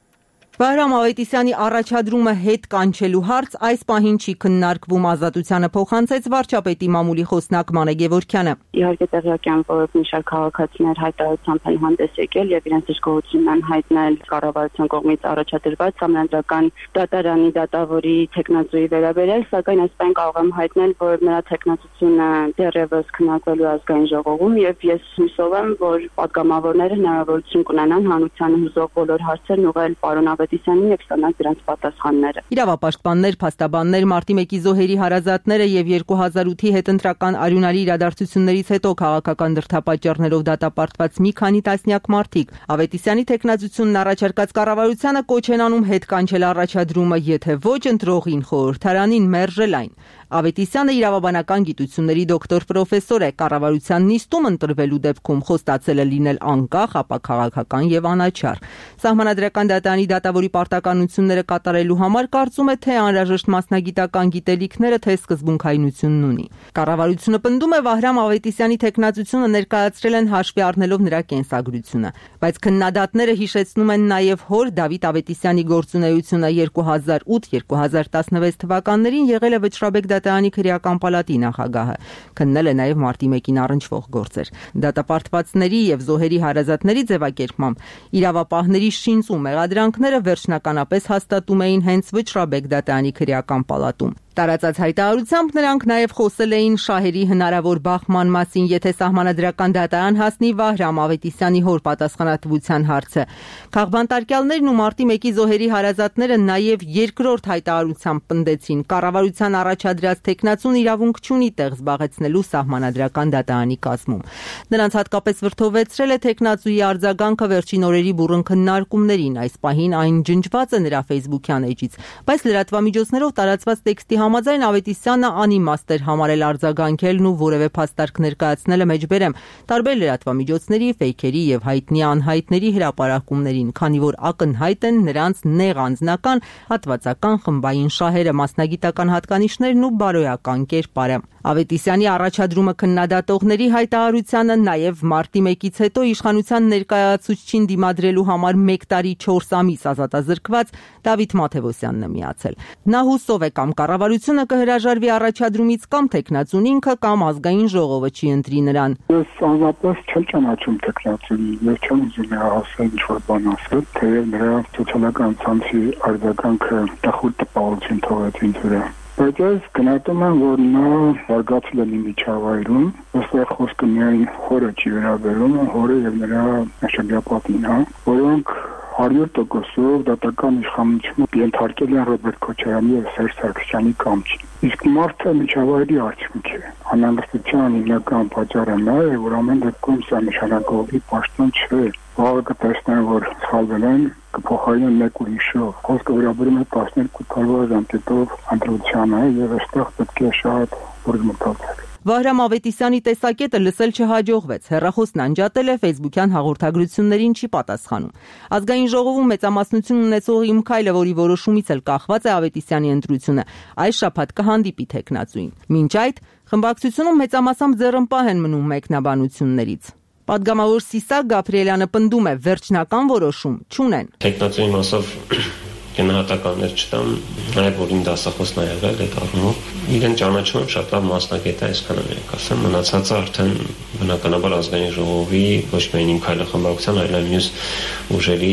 Վահրամ Ավետիսյանի առաջադրումը հետ կանչելու հարց այս պահին չի քննարկվում, ազատությանը փոխանցեց վարչապետի մամուլի խոսնակ Մանե Գևորգյանը։ Իհարկե տեղյակ եմ, որ մի շարք քաղաքացիներ հայտարարությամբ են հանդես եկել եւ իրենց դժգոհությունն են հայտնել կառավարության կողմից առաջադրված համանդրական դատարանի դատավորի թեկնածուի վերաբերյալ, սակայն այս պայն կարող եմ հայտնել, որ նրա թեկնածությունը դեռևս քննարկվելու ազգային ժողովում եւ ես հույսով եմ, որ պատգամավորները հնարավորություն կունենան հանրությանը հուզող բոլոր հարցերն ուղղել պարոն Ավետիսյանին եւ ստանալ դրանց պատասխանները։ Իրավապաշտպաններ, փաստաբաններ, մարտի մեկի զոհերի հարազատները եւ երկու հազար ութի հետընտրական արյունալի իրադարձություններից հետո քաղաքական դրդապատճառներով դատապարտված մի քանի տասնյակ մարդիկ Ավետիսյանի թեկնածությունն առաջարկած կառավարությանը կոչ են անում հետ կանչել առաջադրումը, եթե ոչ ընտրողին խորհրդարանին մերժել այն։ Ավետիսյանը իրավաբանական գիտությունների դոկտոր պրոֆեսոր է, կառավարության նիստում ընտրվելու դեպքում խոստացել է լինել անկախ, ապա քաղաքական եւ անաչառ։ Սահմանադրական դատարանի դատավորի պարտականությունները կատարելու համար կարծում է, թե անհրաժեշտ մասնագիտական գիտելիքները, թե սկզբունքայնությունն ունի։ Կառավարությունը պնդում է Վահրամ Ավետիսյանի թեկնածությունը ներկայացրել են հաշվի առնելով նրա կենսագրությունը, բայց քննադատները հիշեցնում են նաեւ հոր Դավիթ Ավետիսյանի գործունեությունը երկու հազար ութ երկու հազար տասնվեց թվականներին եղել է Վճռաբեկ դատարանի քրեական պալատի նախագահը, քննել է նաև մարտի մեկին առնչվող գործեր։ Դատապարտվածների եւ զոհերի հարազատների ձևակերպմամբ իրավապահների շինծու մեղադրանքները վերջնականապես հաստատում էին հենց Վճռաբեկ դատարանի քրեական պալատում։ Տարածած հայտարարությամբ նրանք նաև խոսել էին շահերի հնարավոր բախման մասին, եթե սահմանադրական դատարան հասնի Վահրամ Ավետիսյանի հոր պատասխանատվության հարցը։ Քաղբանտարկյալներն ու մարտի մեկի զոհերի հարազատները նաև երկրորդ հայտարարությամբ պնդեցին, կառավարության առաջադրած թեկնածուն իրավունք չունի տեղ զբաղեցնելու սահմանադրական դատարանի կազմում։ Նրանց հատկապես վրդովեցրել է թեկնածուի արձագանքը վերջին օրերի բուռն քննարկումներին, այս պահին այն ջնջված է նրա Facebook-յան էջից, բայց լրատվամիջոցներով տարածված տեքստի համաձայն Ավետիսյանը անիմաստ էր համարել արձագանքելն ու որևէ փաստարկ ներկայացնելը մեջբերեմ տարբեր լրատվամիջոցների, ֆեյքերի եւ հայտնի անհայտների հրապարակումներին, քանի որ ակնհայտ են նրանց նեղ անձնական, հատվածական խմբային շահերը, մասնագիտական հատկանիշներն ու բարոյական կերպարը։ Ավետիսյանի առաջադրումը քննադատողների հայտարարությանը նաև մարտի մեկից հետո իշխանության ներկայացուցչին դիմադրելու համար մեկ տարի չորս ամիս ազատազրկված Դավիթ Մաթևոսյանն է միացել։ Նա հուսով է կամ կառավարությունը կհրաժարվի առաջադրումից, կամ թեկնածուն ինքը, կամ ազգային ժողովը չի ընտրի նրան։ Ես անձնապես չեմ ճանաչում թեկնածունին, ես չեմ ուզում նրա ասել ինչ-որ բան ասել, թեև նրա սոցիալական ցանցի արձագանքը տխուր տպավորություն թողեց ինձ վրա։ Բայց ես գնահատում եմ, որ նա զարգացել է մի միջավայրում, որտեղ խոսքը միայն հորը չի վերաբերում, հորը եւ նրա շրջապատին, հա, որոնք հարյուր տոկոսով դատական իշխանությունը ենթարկել են Ռոբերտ Քոչարյանի եւ Սերժ Սարգսյանի կամչին։ Իսկ մարդը միջավայրի արդյունք է։ Անհանգստության հիմնական պատճառը նա է, որ ամեն դեպքում սա նշանակողի պաշտոն չէ։ Վաղը կտեսնեն, որ սխալվել են, կփոխարինեն մեկ ուրիշով։ Խոսքը վերաբերում է տասներկու տարվա ժամկետով ընտրությանը եւ այստեղ պետք է շատ ուրիշ մտածել։ Վահրամ Ավետիսյանի տեսակետը լսել չհաջողվեց։ Հեռախոսն անջատել է, Facebook-յան հաղորդագրություններին չի պատասխանում։ Ազգային ժողովում մեծամասնություն ունեցող Իմ Քայլը, որի որոշումից էլ կախված է Ավետիսյանի ընտրությունը, այս շաբաթ կհանդիպի թեկնածուին։ Մինչ այդ խմբակցությունում մեծամասամբ ձեռնպահ են մնում մեկնաբանություններից։ Պատգամավոր Սիսակ Գաբրիելյանը պնդում է, վերջնական որոշում չունեն։ Թեկնածուի մասով գնահատականներ չտամ, նաև որ իմ դասախոսն ա եղել այդ առումով։ Իրեն ճանաչում եմ, շատ լավ մասնագետ է, այսքան եմ ասեմ, մնացածը արդեն բնականաբար ազգային ժողովի ոչ միայն Իմ Քայլը խմբակցության, այլ մյուս ուժերի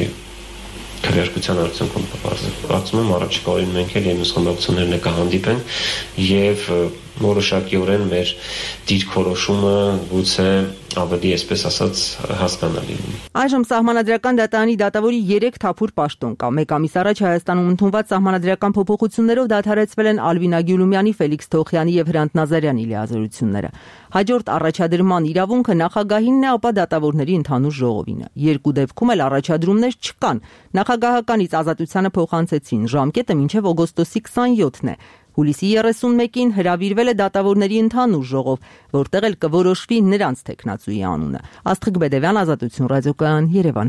քվեարկության արդյունքում կպարզվի։ Կարծում եմ առաջիկա օրին մենք էլ եւ մյուս խմբակցություններն կհանդիպենք եւ որոշակիորեն մեր դիրքորոշումը գուցե ավելի, այսպես ասած, հասկանալի լինի։ Այժմ Սահմանադրական դատարանի դատավորի երեք թափուր պաշտոն կա։ Մեկ ամիս առաջ Հայաստանում ընդունված սահմանադրական փոփոխություններով դադարեցվել են Ալվինա Գյուլումյանի, Ֆելիքս Թոխյանի եւ Հրանտ Նազարյանի լիազորությունները։ Հաջորդ առաջադրման իրավունքը նախագահինն է, ապա դատավորների ընդհանուր ժողովինը։ Երկու դեպքում էլ առաջադրումներ չկան։ Նախագահականից ազատությանը փոխանցեցին։ Ժամկետը մինչև օգոստոսի քսաներկուսն է։ Հուլիսի երեսունմեկին հրավիրվել է դատավորների ընդհանուր ժողով, որտեղ էլ կորոշվի նրանց թեկնածուի անունը։ Աստղիկ Բեդևյան, Ազատություն ռադիոկայան, Երևան։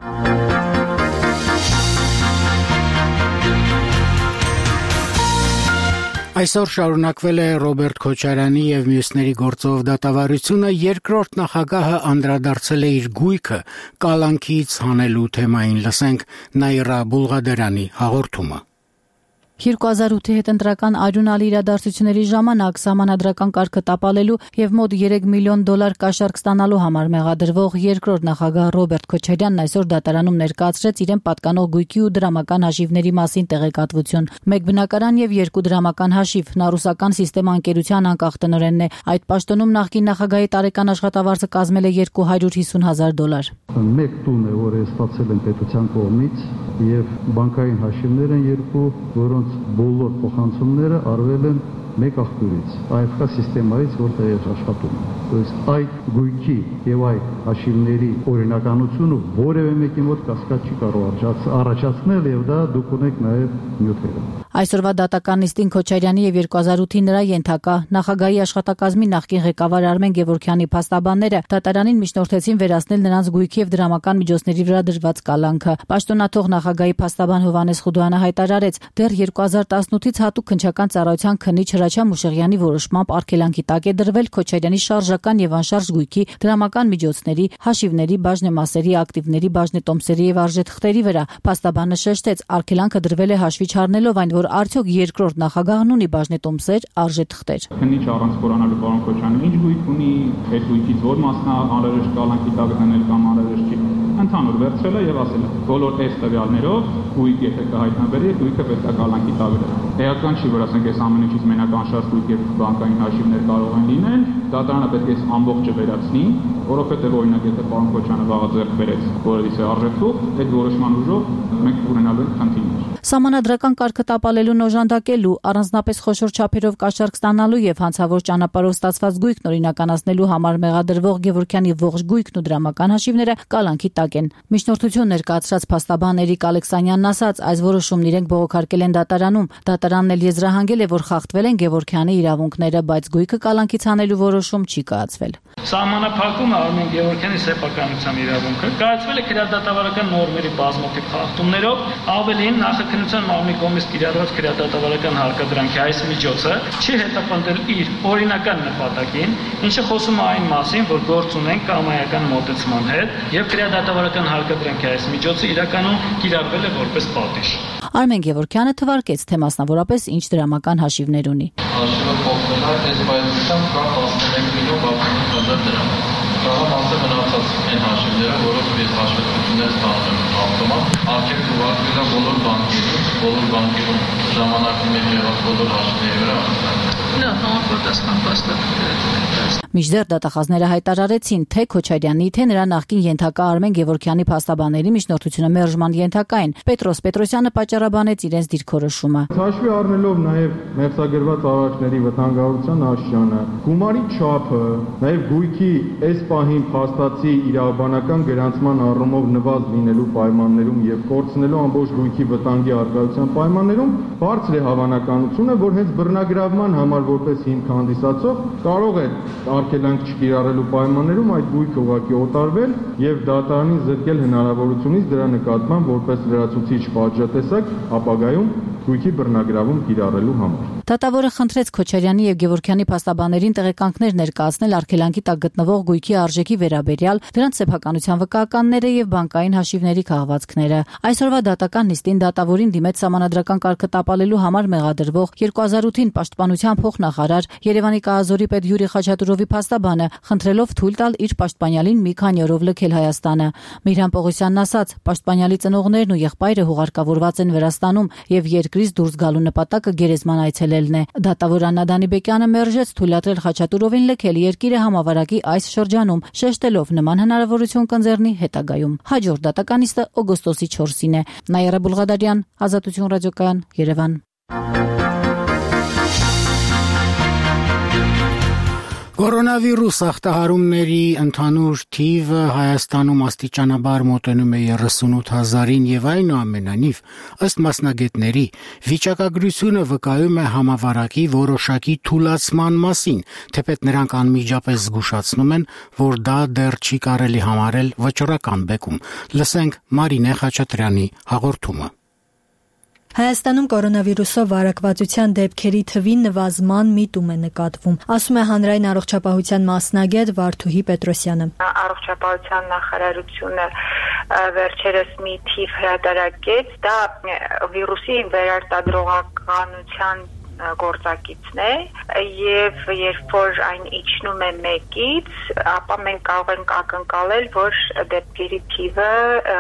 Այսօր շարունակվել է Ռոբերտ Քոչարյանի եւ մյուսների գործով դատավարությունը, երկրորդ նախագահը անդրադարձել է իր գույքը կալանքից հանելու թեմային, լսենք Նաիրա Բուլղադարյանի հաղորդումը։ երկու հազար ութի հետընտրական արյունալի իրադարձությունների ժամանակ սահմանադրական կարգը տապալելու եւ մոտ երեք միլիոն դոլար կաշառք ստանալու համար մեղադրվող երկրորդ նախագահ Ռոբերտ Քոչարյանն այսօր դատարանում ներկայացրեց իրեն պատկանող գույքի ու դրամական հաշիվների մասին տեղեկատվություն։ Մեկ բնակարան եւ երկու դրամական հաշիվ, նա ռուսական սիստեմա ընկերության անկախ տնօրենն է։ Այդ պաշտոնում նախկին նախագահի տարեկան աշխատավարձը կազմել է երկու հարյուր հիսուն հազար դոլար։ Մեկ տուն է, որ է ստացել են պետության կողմից եւ բանկային հաշիվներ են երկու, որոնց բոլոր փոխանցումները արվել են մեկ աղբյուրից, այ էֆ կա սիստեմայից, որտեղ է աշխատում։ Ըստ այդ գույքի եւ այդ հաշիվների օրինականությունը որևէ մեկի մոտ կասկած չի կարող առաջացնել եւ դա դուք ունեք նաեւ նյութերը։ Այսօրվա դատական նիստին Քոչարյանի եւ երկու հազար ութի նրա ենթակա նախագահի աշխատակազմի նախկին ղեկավար Արմեն Գևորգյանի փաստաբանները դատարանին միջնորդեցին վերացնել նրանց գույքի եւ դրամական միջոցների վրա դրված կալանքը։ Պաշտոնաթող նախագահի փաստաբան Հովհաննես Խուդոյանը հայտարարեց, դեռ երկու հազար տասնութից հատուկ քննչական ծառայության քննիչ Հրաչյա Մուշեղյանի որոշմամբ արգելանքի տակ է դրվել Քոչարյանի շարժական եւ անշարժ գույքի, դրամական միջոցների, հաշիվների, բաժնեմասերի, ակտիվների, բաժնետոմսերի եւ արժեթղթերի վրա։ Փաստաբանը շեշտեց, արգելանքը դրվել է հաշվի չառնելով այն, որ արդյոք երկրորդ նախագահն ունի բաժնետոմսեր, արժեթղթեր։ Քննիչ առանց խորանալու պարոն Քոչարյանը ինչ գույք ունի, այդ գույքից որ մասն անհրաժեշտ կալանքի տակ դնել կամ անհրաժեշտ չի։ Ընդհանուր վերցրել է եւ ասել է, բոլոր այս տվյալներով գույք եթե կհայտնաբերի, գույքը պետք է կալանքի տակ դնել։ Էական չի, որ ասենք այս ամեն ինչից մենակ անշարժ գույք եւ բանկային հաշիվներ կարող են լինել, դատարանը պետք է այս ամբողջը վերացնի, որովհետեւ օրինակ եթե պարոն Քոչյանը վաղը ձեռք բերեց որևիցե արժեթուղթ, այդ որոշման ուժով մենք ունենալու ենք խնդիրներ։ Սահմանադրական կարգը տապալելուն օժանդակելու, առանձնապես խոշոր չափերով կաշառք ստանալու եւ հանցավոր ճանապարհով ստացված գույքն օրինականացնելու համար մեղադրվող Գևորգյանի ողջ գույքն ու դրամական հաշիվները կալանքի տակ են։ Միջնորդություն ներկայացրած փաստաբան Էրիկ Ալեքսանյանն ասաց, այս որոշումն իրենք բողոքարկել են դատարանում։ Դատարանն էլ եզրահանգել է, որ խախտվել են Գևորգյանի իրավունքները, բայց գույքը կալանքից հանելու որոշում չի կայացվել։ Սահմանափակումը Արմեն Գևորգյանի սեփականության իրավունքը կայացվել է քրեադատավարական նորմերի բազմաթիվ խախտումներով, ավելին նախաքննության մարմնի կողմից կիրառված քրեադատավարական հարկադրանքի այս միջոցը չի հետապնդել իր օրինական նպատակին, ինչը խոսում է այն մասին, որ գործ ունեն կամայական մոտեցման հետ եւ քրեադատավարական հարկադրանքի այս միջոցը իրականում կիրառվել է որպես պատիժ։ Արմեն Գևորգյանը թվարկեց, թե մասնավորապես ինչ դրամական հաշիվներ ունի։ Հաշիվը փոխվել է, այս բայդությամբ կա տասնմեկ միլիոն վաթսուն հազար դրամ։ Կահամասը մնացած այն հաշիվները, որոնց ես հաշվետվություններ ստանում եմ ավտոմատ, արգելք ուղարկվել է բոլոր բանկերում, բոլոր բանկերում ժամանակի մեջ եղած բոլոր հաշիվների վրա։ Նա համապատասխան փաստաթղթեր։ Մինչդեռ դատախազները հայտարարեցին, թե Քոչարյանի, թե նրա նախկին ենթակա Արմեն Գևորգյանի փաստաբանների միջնորդությունը մերժման ենթակա են։ Պետրոս Պետրոսյանը պատճառաբանեց իրենց դիրքորոշումը։ Հաշվի առնելով նաև մեղսագրված արարքների վտանգավորության աշճանը, գումարի չափը, նաև գույքի այս պահին փաստացի իրավաբանական գրանցման առումով նվազ լինելու պայմաններում եւ կորցնելու ամբողջ գույքի վտանգի արկայության պայմաններում բարձր է հավանականությունը, որ հենց բռնագրավման համար որպես հիմք հանդիսացող կարող է արգելանք չկիրառելու պայմաններում այդ գույքը ուղղակի օտարվել եւ դատարանին զրկել հնարավորությունից դրա նկատմամբ որպես լրացուցիչ պատժատեսակ ապագայում գույքի բռնագրավում կիրառելու համար։ Դատավորը խնդրեց Քոչարյանի եւ Գևորգյանի փաստաբաններին տեղեկանքներ ներկայացնել արգելանքի տակ գտնվող գույքի արժեքի վերաբերյալ, դրանց սեփականության վկայականները եւ բանկային հաշիվների քաղվածքները։ Այսօրվա դատական նիստին դատավորին դիմեց սահմանադրական կարգը տապալելու համար մեղադրվող երկու հազար ութին պաշտպանության փոխնախարար Երևանի կահազորի պետ Յուրի Խաչատուրովի փաստաբանը, խնդրելով թույլ տալ իր պաշտպանյալին մի քանի օրով լքել Հայաստանը։ Միրհան Պողոսյանն ասաց, պաշտպանյալի ծնողներն ու եղբայրը հուղարկավորված են Վրաստանում եւ երկրից դուրս գալու նպատակը գերեզման այցելել այցելելն է։ Դատավոր Աննա Դանիբեկյանը մերժեց թույլատրել Խաչատուրովին լքել երկիրը համավարակի այս շրջանում, շեշտելով նման հնարավորություն կընձեռնի հետագայում։ Հաջորդ դատական նիստը օգոստոսի չորսին է։ Նաիրա Բուլղադարյան, Ազատություն ռադիոկայան, Երևան։ Կորոնավիրուս ախտահարումների ընդհանուր թիվը Հայաստանում աստիճանաբար մոտենում է երեսունութ հազարին եւ այնուամենայնիվ, ըստ մասնագետների, վիճակագրությունը վկայում է համավարակի որոշակի թուլացման մասին, թեպետ նրանք անմիջապես զգուշացնում են, որ դա դեռ չի կարելի համարել վճռական բեկում։ Լսենք Մարինե Խաչատրյանի հաղորդումը։ Հայաստանում կորոնավիրուսով վարակվածության դեպքերի թվի նվազման միտում է նկատվում, ասում է հանրային առողջապահության մասնագետ Վարդուհի Պետրոսյանը։ Առողջապահության նախարարությունը վերջերս մի թիվ հրատարակեց, դա վիրուսի վերարտադրողականության գործակիցն է եւ երբ որ այն իջնում է մեկից, ապա մենք կարող ենք ակնկալել, որ դեպքերի թիվը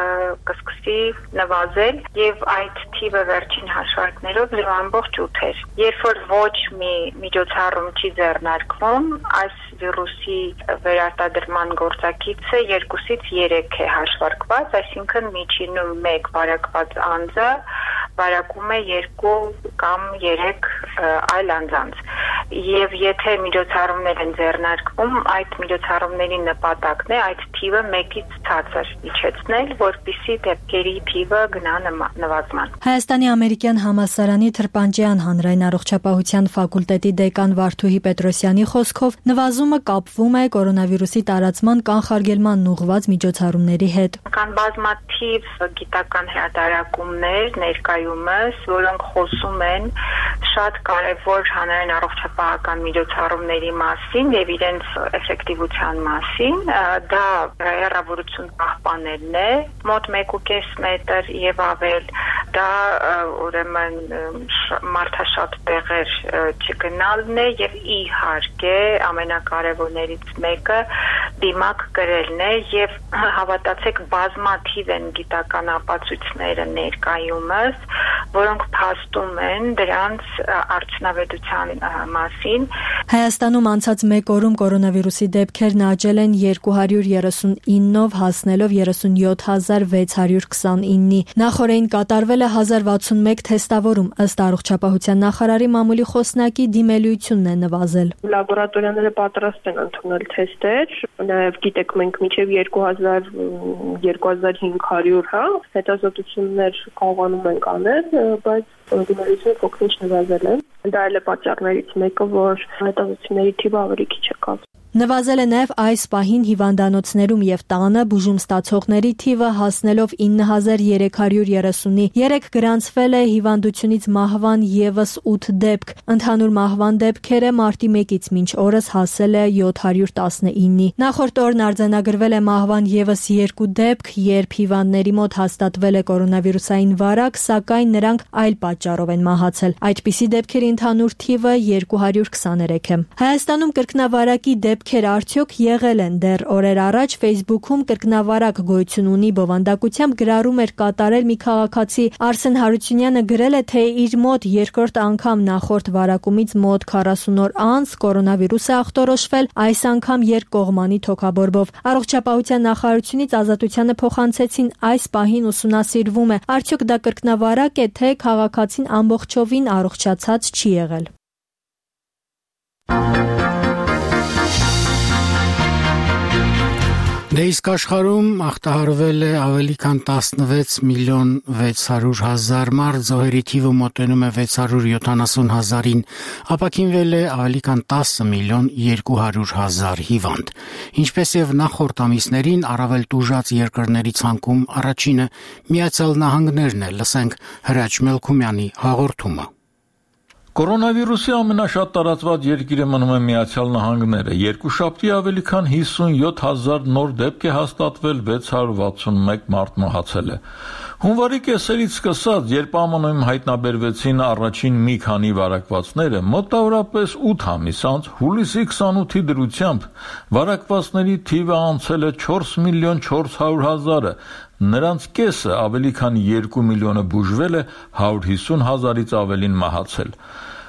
կսկսի նվազել եւ այդ թիվը վերջին հաշվարկներով զրո ամբողջ ութ էր։ Երբ որ ոչ մի միջոցառում չի ձեռնարկվում, այս վիրուսի վերարտադրման գործակիցը երկուսից երեք է հաշվարկված, այսինքն միջինում մեկ վարակված անձը վարակում է երկու կամ երեք այլ անձանց եւ եթե միջոցառումներ են ձեռնարկվում, այդ միջոցառումների նպատակն է այդ թիվը մեկից ցածր իջեցնել, որպեսզի դեպքերի թիվը գնա նվազման։ Հայաստանի ամերիկյան համալսարանի Թրպանջյան հանրային առողջապահության ֆակուլտետի դեկան Վարդուհի Պետրոսյանի խոսքով նվազումը կապվում է կորոնավիրուսի տարածման կանխարգելման ուղղված միջոցառումների հետ։ Կան բազմաթիվ գիտական հրատարակումներ ներկայումս, որոնք խոսում են շատ կարևոր հանրային առողջապահական միջոցառումների մասին եւ իրենց էֆեկտիվության մասին, դա հեռավորություն պահպանելն է, մոտ մեկ ու կես մետր եւ ավել, դա ուրեմն մարդաշատ տեղեր չգնալն է եւ իհարկե ամենակարևորներից մեկը դիմակ կրելն է եւ հավատացեք բազմաթիվ են գիտական ապացույցները ներկայումս, որոնք փաստում են դրանց արդյունավետության մասին։ Հայաստանում անցած մեկ օրում կորոնավիրուսի դեպքերն աճել են երկու հարյուր երեսունինով, հասնելով երեսունյոթ հազար վեց հարյուր քսանինի։ Նախորդին կատարվել է հազար վաթսունմեկ թեստավորում, ըստ առողջապահության նախարարի մամուլի խոսնակի դիմելույությունն է նվազել։ Լաբորատորիաները պատրաստ են ընդունել թեստեր, նաև գիտեք մենք մինչև երկու հազար երկու հազար հինգ հարյուր, հա, հետազոտություններ կարողանում ենք անել, բայց դիմելությունը փոքր-ինչ նվազել է։ Դա էլ է պատճառներից մեկը, որ հետազոտությունների թիվը ավելի քիչ է կազմում։ Նվազել է նաև այս պահին հիվանդանոցներում եւ տանը բուժում ստացողների թիվը հասնելով ինը հազար երեք հարյուր երեսունի։ Երեք գրանցվել է հիվանդությունից մահվան եւս ութ դեպք։ Ընդհանուր մահվան դեպքերը մարտի մեկից մինչ օրս հասել է յոթ հարյուր տասնինի։ Նախորդ օրն արձանագրվել է մահվան եւս երկու դեպք, երբ հիվանդների մոտ հաստատվել է կորոնավիրուսային վարակ, սակայն նրանք այլ պատճառով են մահացել։ Այդպիսի դեպքերի ընդհանուր թիվը երկու հարյուր քսաներեք է։ Հայաստանում կրկնավարակի դեպքեր արդյոք եղել են դեռ օրեր առաջ Facebook-ում կրկնավարակ գոյություն ունի բովանդակությամբ գրառում էր կատարել մի քաղաքացի Արսեն Հարությունյանը գրել է, թե իր մոտ երկրորդ անգամ նախորդ վարակումից մոտ քառասուն օր անց կորոնավիրուս է ախտորոշվել, այս անգամ երկկողմանի թոքաբորբով։ Առողջապահության նախարարությունից Ազատությանը փոխանցեցին այս պահին ուսումնասիրվում է, արդյոք դա կրկնավարակ է, թե քաղաքացին ամբողջովին առողջացած չի եղել։ Դե իսկ աշխարհում ախտահարվել է ավելի քան տասնվեց միլիոն վեց հարյուր հազար մարդ, զոհերի թիվը մոտենում է վեց հարյուր յոթանասուն հազարին, ապաքինվել է ավելի քան տասը միլիոն երկու հարյուր հազար հիվանդ։ Ինչպես եւ նախորդ ամիսներին, առավել տուժած երկրների ցանկում առաջինը Միացյալ Նահանգներն է, լսենք Հրաչ Մելքումյանի հաղորդումը։ Կորոնավիրուսի ամենաշատ տարածված երկիրը մնում է Միացյալ Նահանգները։ Երկուշաբթի ավելի քան հիսունյոթ հազար նոր դեպք է հաստատվել, վեց հարյուր վաթսունմեկ մարդ մահացել է։ Հունվարի կեսերից սկսած, երբ ԱՄՆ-ում հայտնաբերվեցին առաջին մի քանի վարակվածները, մոտավորապես ութ ամիս անց, հուլիսի քսանութի դրությամբ վարակվածների թիվը անցել է չորս միլիոն չորս հարյուր հազարը, նրանց կեսը ավելի քան երկու միլիոնը բուժվել է, հարյուր հիսուն հազարից ավելին մահացել։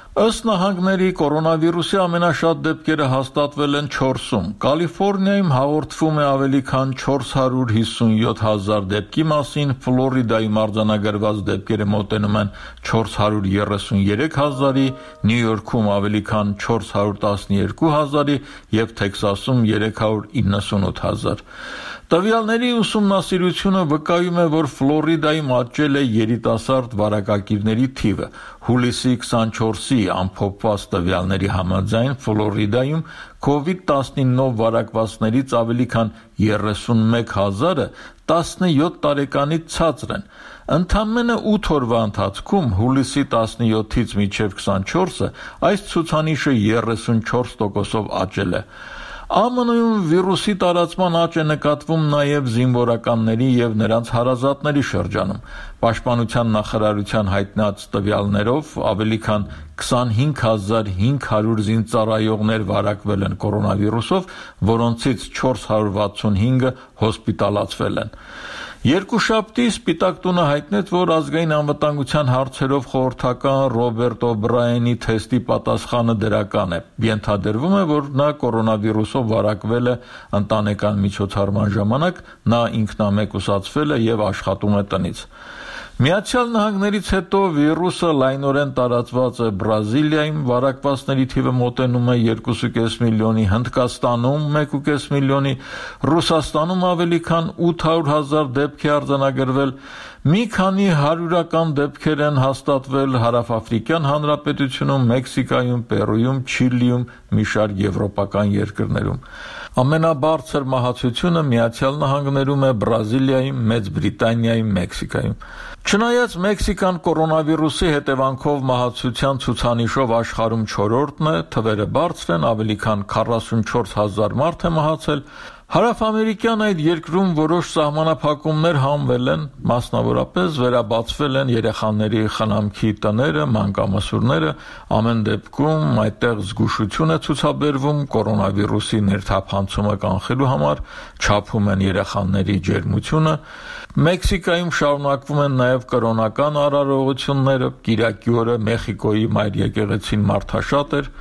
Ըստ նահանգների կորոնավիրուսի ամենաշատ դեպքերը հաստատվել են չորսում։ Կալիֆոռնիայում հաղորդվում է ավելի քան չորս հարյուր հիսունյոթ հազար դեպքի մասին, Ֆլորիդայում արձանագրված դեպքերը մոտենում են չորս հարյուր երեսուներեք հազարի, Նյու Յորքում ավելի քան չորս հարյուր տասնյոթ հազարի և Թեքսասում երեք հարյուր իննսունութ հազար։ Տվյալների ուսումնասիրությունը վկայում է, որ Ֆլորիդայում աճել է երիտասարդ վարակակիրների թիվը։ Հուլիսի քսանչորսի ամփոփված տվյալների համաձայն Ֆլորիդայում կովիդ տասնինով վարակվածներից ավելի քան երեսունմեկ հազարը տասնյոթ տարեկանից ցածր են։ Ընդամենը ութ օրվա ընթացքում հուլիսի տասնյոթից մինչև քսանչորսը այս ցուցանիշը երեսունչորս տոկոսով աճել է։ ԱՄՆ-ում վիրուսի տարածման աճ է նկատվում նաև զինվորականների և նրանց հարազատների շրջանում։ Պաշտպանության նախարարության հայտնած տվյալներով ավելի քան քսանհինգ հազար հինգ հարյուր զինծառայողներ վարակվել են կորոնավիրուսով, որոնցից չորս հարյուր վաթսունհինգը հոսպիտալացվել են։ Երկուշաբթի Սպիտակ տունը հայտնեց, որ ազգային անվտանգության հարցերով խորհրդական Ռոբերտ Օբրայենի թեստի պատասխանը դրական է։ Ենթադրվում է, որ նա կորոնավիրուսով վարակվել է ընտանեկան միջոցառման ժամանակ, նա ինքնամեկուսացվել է և աշխատում է տնից։ Միացյալ Նահանգներից հետո վիրուսը լայնորեն տարածված է Բրազիլիայում, վարակվածների թիվը մոտենում է երկուսուկես միլիոնի, Հնդկաստանում մեկուկես միլիոնի, Ռուսաստանում ավելի քան ութ հարյուր հազար դեպք է արձանագրվել, մի քանի հարյուրական դեպքեր են հաստատվել Հարավաֆրիկյան Հանրապետությունում, Մեքսիկայում, Պերույում, Չիլիում, մի շարք եվրոպական երկրներում։ Ամենաբարձր մահացությունը Միացյալ Նահանգներում է, Բրազիլիայում, Մեծ Բրիտանիայում, Մեքսիկայում։ Չնայած Մեքսիկան կորոնավիրուսի հետևանքով մահացության ցուցանիշով աշխարհում չորրորդն է, թվերը բարձր են, ավելի քան քառասունչորս հազար մարդ է մահացել, Հարավամերիկյան այդ երկրում որոշ սահմանափակումներ հանվել են, մասնավորապես վերաբացվել են երեխաների խնամքի տները, մանկամասուրները, ամեն դեպքում այդտեղ զգուշություն է ցուցաբերվում կորոնավիրուսի ներթափանցումը կանխելու համար, չափում են երեխաների ջերմությունը։ Մեքսիկայում շարունակվում են նաև կրոնական արարողությունները, Կիրակի օրը Մեխիկոյի Մայր եկեղեցին մարդաշատ էր։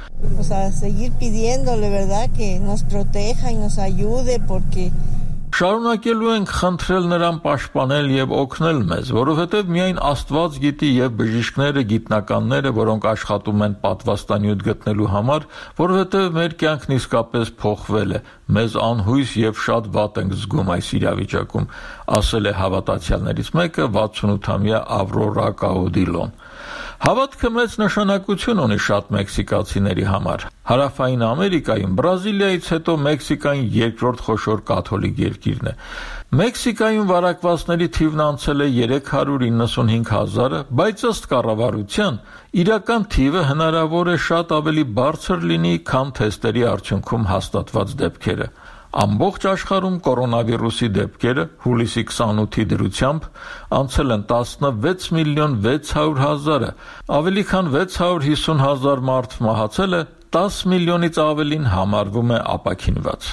Շարունակելու ենք խնդրել նրան պաշտպանել և օգնել մեզ, որովհետև միայն Աստված գիտի և բժիշկները, գիտնականները, որոնք աշխատում են պատվաստանյութ գտնելու համար, որովհետև մեր կյանքն իսկապես փոխվել է, մեզ անհույս և շատ վատ ենք զգում այս իրավիճակում, ասել է հավատացյալներից մեկը, վաթսունութամյա Ավրորա Կաուդիլոն։ Հավատքը մեծ նշանակություն ունի շատ մեքսիկացիների համար։ Հարավային Ամերիկայում Բրազիլիայից հետո Մեքսիկան երկրորդ խոշոր կաթոլիկ երկիրն է։ Մեքսիկայում վարակվածների թիվն անցել է երեք հարյուր իննսունհինգ հազարը, բայց ըստ կառավարության իրական թիվը հնարավոր է շատ ավելի բարձր լինի, քան թեստերի արդյունքում հաստատված դեպքերը։ Ամբողջ աշխարհում կորոնավիրուսի դեպքերը հուլիսի քսանութի դրությամբ անցել են տասնվեց միլիոն վեց հարյուր հազարը, ավելի քան վեց հարյուր հիսուն հազար մարդ մահացել է, տաս միլիոնից ավելին համարվում է ապաքինված։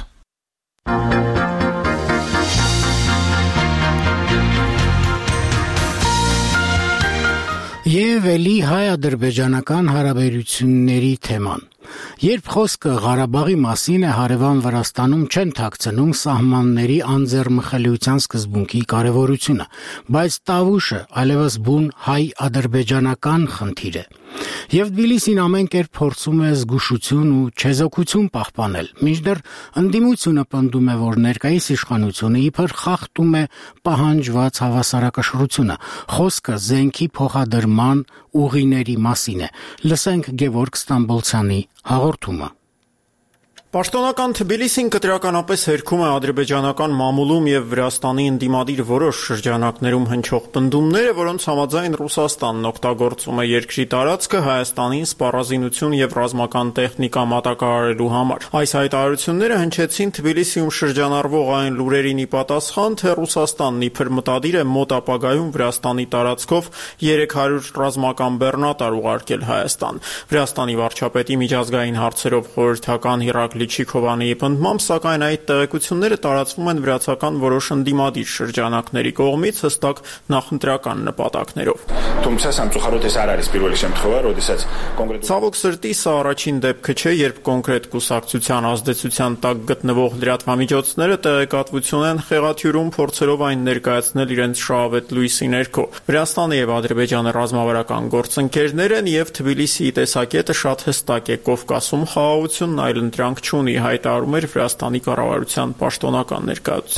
Եվ էլի հայ-ադրբեջանական հարաբերությունների թեման։ Երբ խոսքը Ղարաբաղի մասին է, հարևան Վրաստանում չեն թաքցնում սահմանների անձեռմխելիության սկզբունքի կարևորությունը, բայց տավուշը այլևս բուն հայ-ադրբեջանական խնդիր է։ Եվ Թբիլիսին ամեն կերպ փորձում է զգուշություն ու չեզոքություն պահպանել, մինչդեռ ընդդիմությունը պնդում է, որ ներկայիս իշխանությունը իբր խախտում է պահանջված հավասարակշռությունը։ Խոսքը զենքի փոխադրման ուղիների մասին է։ Լսենք Գևորգ Ստամբոլցյանի հաղորդումը։ Պաշտոնական Թբիլիսին կտրականապես հերքում է ադրբեջանական մամուլում եւ Վրաստանի ընդդիմադիր որոշ շրջանակներում հնչող պնդումները, որոնց համաձայն Ռուսաստանն օգտագործում է երկրի տարածքը Հայաստանին սպառազինություն եւ ռազմական տեխնիկա մատակարարելու համար։ Այս հայտարարությունները հնչեցին Թբիլիսիում շրջանառվող այն լուրերին ի պատասխան, թե Ռուսաստանն իբր մտադիր է մոտ ապագայում Վրաստանի տարածքով երեք հարյուր ռազմական բեռնատար ուղարկել Հայաստան։ Վրաստանի վարչապետի միջազգային հարցերով խորհրդական Հիրակլի Վիտալի Չիկովանիի պնդմամբ, սակայն այդ տեղեկությունները տարածվում են վրացական որոշ ընդդիմադիր շրջանակների կողմից հստակ նախընտրական նպատակներով։ Ցավոք սրտի, սա առաջին դեպքը չէ, երբ կոնկրետ կուսակցության ազդեցության տակ գտնվող լրատվամիջոցները տեղեկատվություն են խեղաթյուրում, փորձելով այն ներկայացնել իրենց շահավետ լույսի ներքո։ Վրաստանը եւ Ադրբեջանը ռազմավարական գործընկերներ են եւ Թբիլիսիի տեսակետը շատ հստակ է՝ Կովկասում խաղաղությունն այլընտրանք չունի, հայտարարում էր Վրաստանի կառավարության պաշտոնական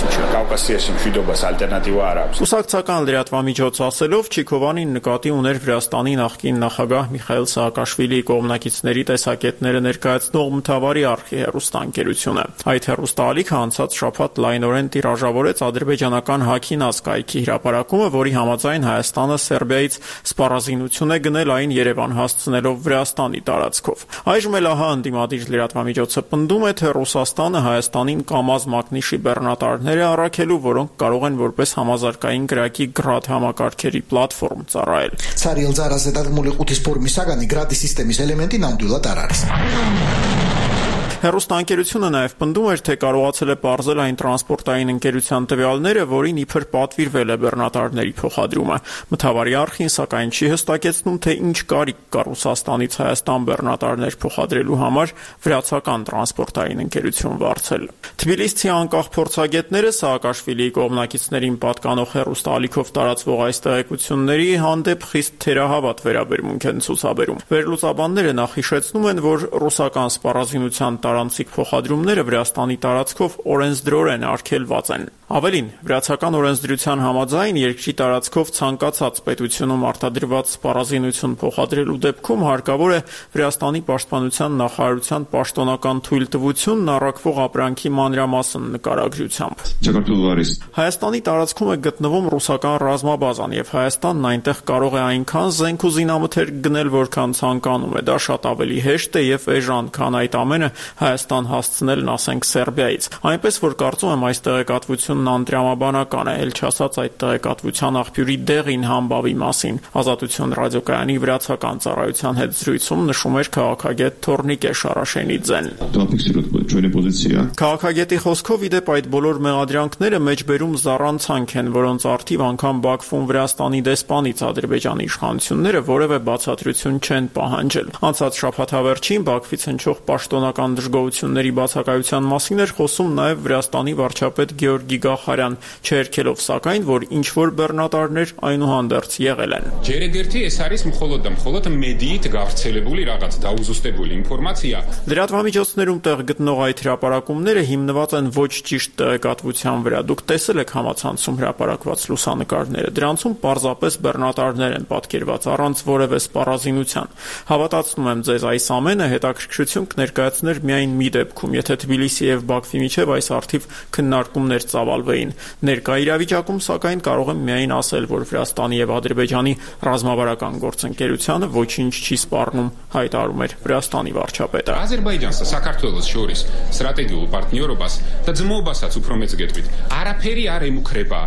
ներկայացուցիչը։ Կուսակցական լրատվամիջոց ասելով, Չիկովանին նկատի ուներ Վրաստանի նախկին նախագահ Միխայիլ Սաակաշվիլիի կողմնակիցների տեսակետները ներկայացնող Մթավարի արխի հեռուստաընկերությունը։ Այդ հեռուստաալիքը անցած շաբաթ լայնորեն տիրաժավորեց ադրբեջանական Հաքինազ կայքի հրապարակումը, որի համաձայն Հայաստանը Սերբիայից սպառազինություն է գնել այն Երևան հասցնելով Վրաստանի տարածքով։ Այժմ էլ ահա ընդդիմադիր լրատվամիջոցը պնդում է, թե Ռուսաստանը Հայաստանին Կամազ մակնիշի բեռնատարներ է առաքելու, որոնք կարող են որպես համազարգային գրակի գրադ համակարգերի պլատֆորմ ծառայել։ Ցարիլ зараз это մոլեկուլի սպոր միսականի գրադի սիստեմის էլեմենտին անդուլատ արարս։ Հեռուստաընկերությունը նաև պնդում էր, թե կարողացել է պարզել այն տրանսպորտային ընկերության տվյալները, որին իբր պատվիրվել է բեռնատարների փոխադրումը։ Մթավարի արխին սակայն չի հստակեցնում, թե ինչ կարիք կա Ռուսաստանից Հայաստան բեռնատարներ փոխադրելու համար վրացական տրանսպորտային ընկերություն վարձել։ Թբիլիսցի անկախ փորձագետները Սաակաշվիլիի կողմնակիցներին պատկանող հեռուստաալիքով տարածվող այս տեղեկությունների հանդեպ խիստ թերահավատ վերաբերմունք են ցուցաբերում։ Վերլուծաբանները նախ հիշեցնում են, որ ռուսական սպառազինության տարանցիկ փոխադրումները Վրաստանի տարածքով օրենսդրորեն արգելված են։ Ավելին, վրացական օրենսդրության համաձայն երկրի տարածքով ցանկացած պետությունում արտադրված սպառազինություն փոխադրելու դեպքում հարկավոր է Վրաստանի պաշտպանության նախարարության պաշտոնական թույլտվությունն առաքվող ապրանքի մանրամասն նկարագրությամբ։ Հայաստանի տարածքում է գտնվում ռուսական ռազմաբազան, եւ Հայաստանն այնտեղ կարող է այնքան զենք ու զինամթերք գնել, որքան ցանկանում է։ Դա շատ ավելի հեշտ է եւ էժան, քան այդ ամենը Հայաստան հասցնելն, ասենք, Սերբիայից։ Այնպես որ կարծում եմ այս տեղեկատվությունն անդրամաբանական է, ել չասած այդ տեղեկատվության աղբյուրի դեղին համբավի մասին։ Ազատություն ռադիոկայանի վրացական ծառայության հետ զրույցում նշում էր քաղաքագետ Թորնիկե Շարաշենիձեն։ Քաղաքագետի խոսքով, ի դեպ, այդ բոլոր մեղադրանքները մեջբերում զառանցանք են, որոնց առթիվ անգամ Բաքվում Վրաստանի դեսպանից Ադրբեջանի իշխանությունները որևէ բացատրություն չեն պահանջել։ Անցած շաբաթավերջին Բաքվից հնչող պաշտոնական դժգոհությունների բացակայության մասին էր խոսում նաև Վրաստանի վարչապետ Գեորգի Գախարյան, չերքելով սակայն, որ ինչ-որ բեռնատարներ այնուհանդերձ եղել են։ Լրատվամիջոցներում տեղ գտնող այդ հրապարակումները հիմնված են ոչ ճիշտ տեղեկատվության վրա։ Դուք տեսել եք համացանցում հրապարակված լուսանկարները։ Դրանցում պարզապես բեռնատարներ են պատկերված առանց որևէ սպառազինության։ Հավատացնում եմ ձեզ, այս ամենը հետաքրքրություն կներկայացներ միայն մի դեպքում, եթե Թբիլիսի եւ Բաքվի միջև այս առթիվ քննարկումներ ծավալվեին։ Ներկա իրավիճակում, սակայն, կարող եմ միայն ասել, որ Վրաստանի եւ Ադրբեջանի ռազմավարական գործընկերությանը ոչինչ չի սպառնում, հայտարարում էր Վրաստանի վարչապետը։ Ադրբեջանը Սակարտվելոս շորիս ստրատեգիულ партнёрոբաս դձմոբասած ուփրոմեց գետվիտ արափերի արեմուքրեբա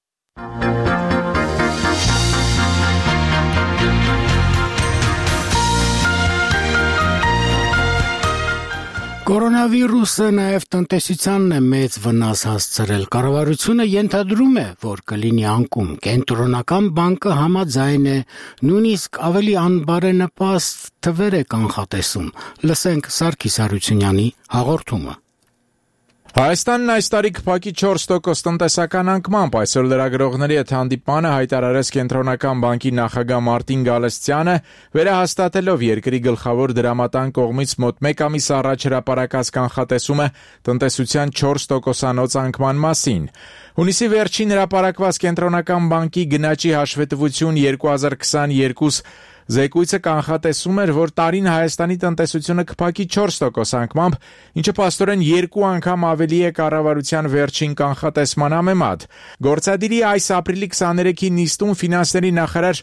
Կորոնավիրուսը նաև տնտեսությանն է մեծ վնաս հասցրել։ Կառավարությունը ենթադրում է, որ կլինի անկում։ Կենտրոնական բանկը համաձայն է, նույնիսկ ավելի անբարենպաստ թվեր է կանխատեսում։ Լսենք Սարգիս Հարությունյանի հաղորդումը։ Հայաստանն այս տարի կփակի չորս տոկոս տնտեսական անկմամբ, այսօր լրագրողների հետ հանդիպմանը հայտարարեց Կենտրոնական բանկի նախագահ Մարտին Գալստյանը, վերահաստատելով երկրի գլխավոր դրամատան կողմից մոտ մեկ ամիս առաջ հրապարակած կանխատեսումը տնտեսության չորս տոկոսանոց անկման մասին։ Հունիսի վերջին հրապարակված Կենտրոնական բանկի գնաճի հաշվետվություն երկու հազար քսաներկու զեկույցը կանխատեսում էր, որ տարին Հայաստանի տնտեսությունը կփակի չորս տոկոս անկմամբ, ինչը փաստորեն երկու անգամ ավելի է կառավարության վերջին կանխատեսման համեմատ։ Գործադիրի այս ապրիլի քսաներեքի նիստում ֆինանսների նախարար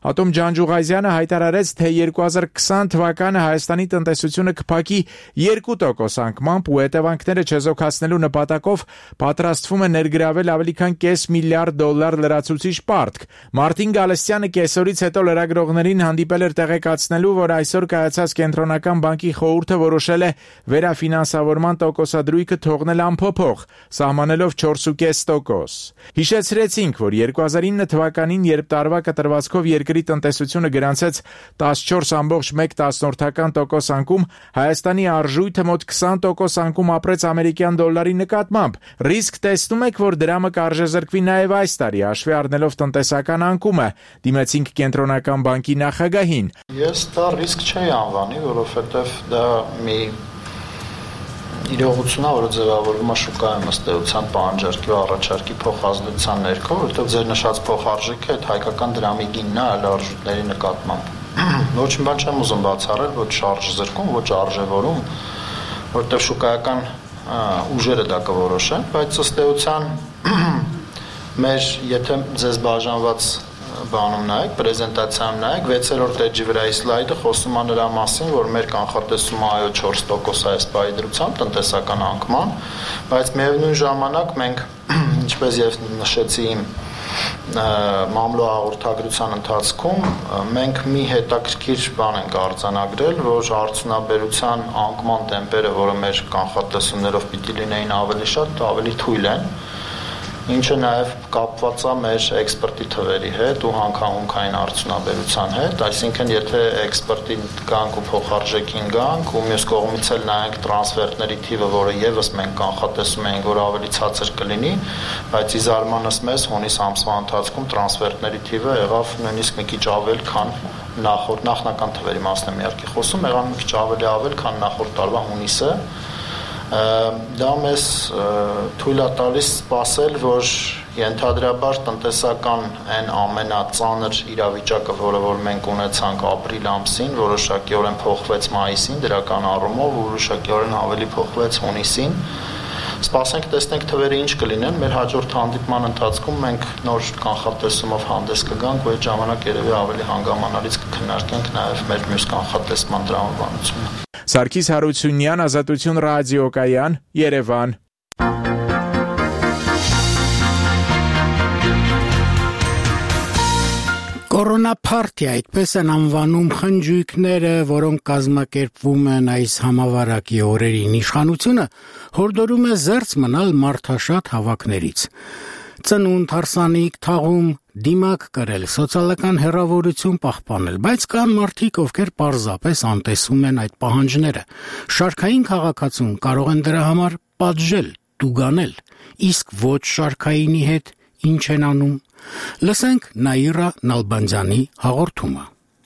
Ատոմ Ջանջուղազյանը հայտարարեց, թե երկու հազար քսան թվականը Հայաստանի տնտեսությունը կփակի երկու տոկոս անկմամբ ու հետևանքները չեզոքացնելու նպատակով պատրաստվում է ներգրավել ավելի քան կես միլիարդ դոլար լրացուցիչ պարտք։ Մարտին Գալստյանը կեսօրից հետո լրագրողներին հանդիպել էր տեղեկացնելու, որ այսօր կայացած կենտրոնական բանկի խորհուրդը որոշել է վերաֆինանսավորման տոկոսադրույքը թողնել անփոփոխ, սահմանելով չորս կես տոկոս։ Հիշեցրեցինք, որ երկու հազար ինը թվականին, երբ տարվա կտրվածքով երկրի տնտեսությունը գրանցեց տասնչորս կόμμα մեկ տոկոս անկում, Հայաստանի արժույթը մոտ քսան տոկոս անկում ապրեց ամերիկյան դոլարի նկատմամբ։ Ռիսկ տեսնում եք, որ դրամը կարժեզրկվի նաև այս տարի, հաշվի առնելով տնտեսական անկումը, դիմեցինք կենտրոնական բանկի նախագահին։ Ես դա ռիսկ չէի անվանի, որովհետև դա մի իրողությունն է, որը ձևավորվում է շուկայում ըստ էության պահանջարկի ու առաջարկի փոխազդեցության ներքո, որովհետև ձեր նշած փոխարժեքը այդ հայկական դրամի գինն է այլ արժույթների նկատմամբ։ Ոչ մի բան չեմ ուզում բացառել, ոչ արժեզրկում, ոչ արժևորում, որովհետև շուկայական ուժերը դա կորոշեն, բայց ըստ էության մեր եթե ձեզ բաժանված բանում նայեք, պրեզենտացիայում նայեք, վեցերորդ էջի վրայի սլայդը խոսում է նրա մասին, որ մեր կանխատեսումը այո չորս տոկոս է այս պայդրությամբ տնտեսական անկման, բայց միևնույն ժամանակ մենք, ինչպես եւ նշեցի իմ մամլո հաղորդագրության ընթացքում, մենք մի հետաքրքիր բան ենք արձանագրել, որ արդյունաբերության անկման տեմպերը, որը մեր կանխատեսումներով պիտի լինեին ավելի շատ, ավելի թույլ են, ինչը նաև կապված է մեր էքսպորտի թվերի հետ ու հանքահունքային արդյունաբերության հետ, այսինքն եթե էքսպորտին գանք ու փոխարժեքին գանք ու մյուս կողմից էլ նայենք տրանսֆերտների թիվը, որը եւս մենք կանխատեսում էինք, որ ավելի ցածր կլինի, բայց ի զարմանս մեզ հունիս ամսվա ընթացքում տրանսֆերտների թիվը եղավ նույնիսկ մի քիչ ավել, քան նախորդ նախնական թվերի մասն եմ իհարկե խոսում, եղավ մի քիչ ավելի ավել, քան նախորդ տարվա հունիսը։ Դա մեզ թույլ է տալիս սպասել, որ ենթադրաբար տնտեսական այն ամենածանր իրավիճակը, որը որ մենք ունեցանք ապրիլ ամսին, որոշակիորեն փոխվեց մայիսին դրական առումով, որոշակիորեն ավելի փոխվեց հունիսին։ Սպասենք, տեսնենք թվերը ինչ կլինեն, մեր հաջորդ հանդիպման ընթացքում մենք նոր կանխատեսումով հանդես կգանք, ու այդ ժամանակ երևի ավելի հանգամանալից կքննարկենք նաև մեր մյուս կանխատեսման տրամաբանությունը։ Սարգիս Հարությունյան, Ազատություն ռադիոկայան, Երևան։ Կորոնափարթիա, այդպես են անվանում խնջույքները, որոնք կազմակերպվում են այս համավարակի օրերին։ Իշխանությունը հորդորում է զերծ մնալ մարդաշատ հավաքներից։ Ծնունդ, հարսանիք, թաղում, դիմակ կրել, սոցիալական հեռավորություն պահպանել, բայց կան մարդիկ, ովքեր պարզապես անտեսում են այդ պահանջները։ Շարքային քաղաքացուն կարող են դրա համար պատժել, տուգանել, իսկ ոչ շարքայինի հետ ինչ են անում։ Լսենք Նաիրա Նալբանդյանի հաղորդումը։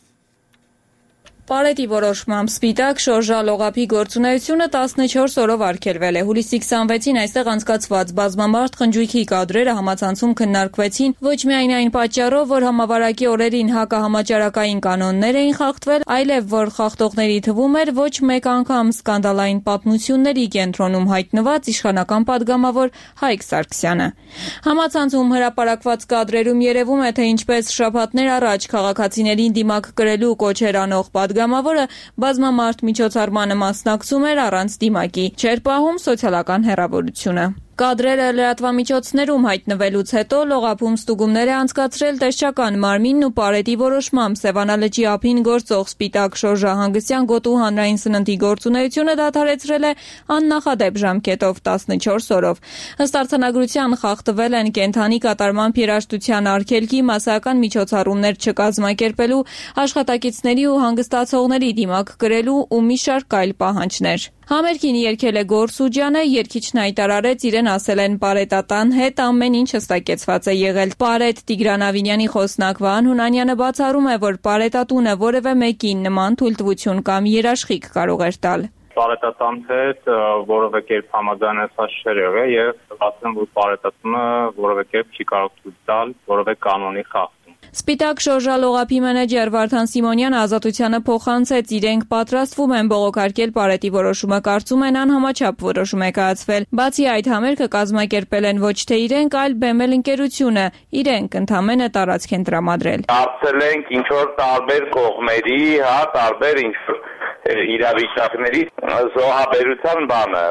Պարետի որոշմամբ սպիտակ շորժալողափի գործունեությունը տասնչորս օրով արգելվել է։ Հուլիսի քսանվեցին այստեղ անցկացված բազմամարդ խնջույքի կադրերը համացանցում քննարկվեցին ոչ միայն այն պատճառով, որ համավարակի օրերին հակահամաճարակային կանոններ էին խախտվել, այլև որ խախտողների թվում էր ոչ մեկ անգամ սկանդալային պատմությունների կենտրոնում հայտնված իշխանական падգամավոր Հայկ Սարգսյանը։ Համացանցում հրապարակված կադրերում երևում է, թե ինչպես շաբաթներ առաջ քաղաքացիներին դիմակ կրելու կոչեր անող падգամավորը բազմամարդ միջոցառմանը մասնակցում էր առանց դիմակի, չէր պահում սոցիալական հեռավորությունը։ Կադրերը լրատվամիջոցներում հայտնվելուց հետո լողափում ստուգումներ է անցկացրել տեսչական մարմինն ու Պարետի որոշմամբ Սևանալճի ափին գործող սպիտակ շորժահանգստյան գոտու հանրային սննդի գործունեությունը դադարեցրել է աննախադեպ ժամկետով տասնչորս օրով։ Ըստ արձանագրության խախտվել են կենդանի կատարման երաժշտության արգելքի, մասսայական միջոցառումներ չկազմակերպելու, աշխատակիցների ու հանգստացողների դիմակ կրելու ու մի շարք այլ պահանջներ։ Համերգին երգել է Գոռ Սուջյանը, երգիչն հայտարարեց իրեն ասել են Պարետատան հետ ամեն ինչ հստակեցված է եղել։ Պարետ Տիգրան Ավինյանի խոսնակ Վահան Հունանյանը բացառում է, որ Պարետատունը որևէ մեկին նման թույլտվություն կամ երաշխիք կարող էր տալ։ Պարետատան հետ որևէ կերպ համաձայնեցված չէր եղել եւ ասում որ Պարետատունը որևէ կերպ չի կարող ցույց տալ որևէ կանոնի խախտում։ Սպիտակ շորժալողափի մենեջեր Վարդան Սիմոնյանը Ազատությանը փոխանցեց, իրենք պատրաստվում են բողոքարկել Պարետի որոշումը, կարծում են անհամաչափ որոշում է կայացվել։ Բացի այդ, համերգը կազմակերպել են ոչ թե իրենք, այլ Բեմել ընկերությունը, իրենք ընդամենը տարածք են տրամադրել։ Հարցել ենք ինչ որ տարբեր կողմերի, հա, տարբեր ինչ որ իրավիճակների զոհաբերության բանը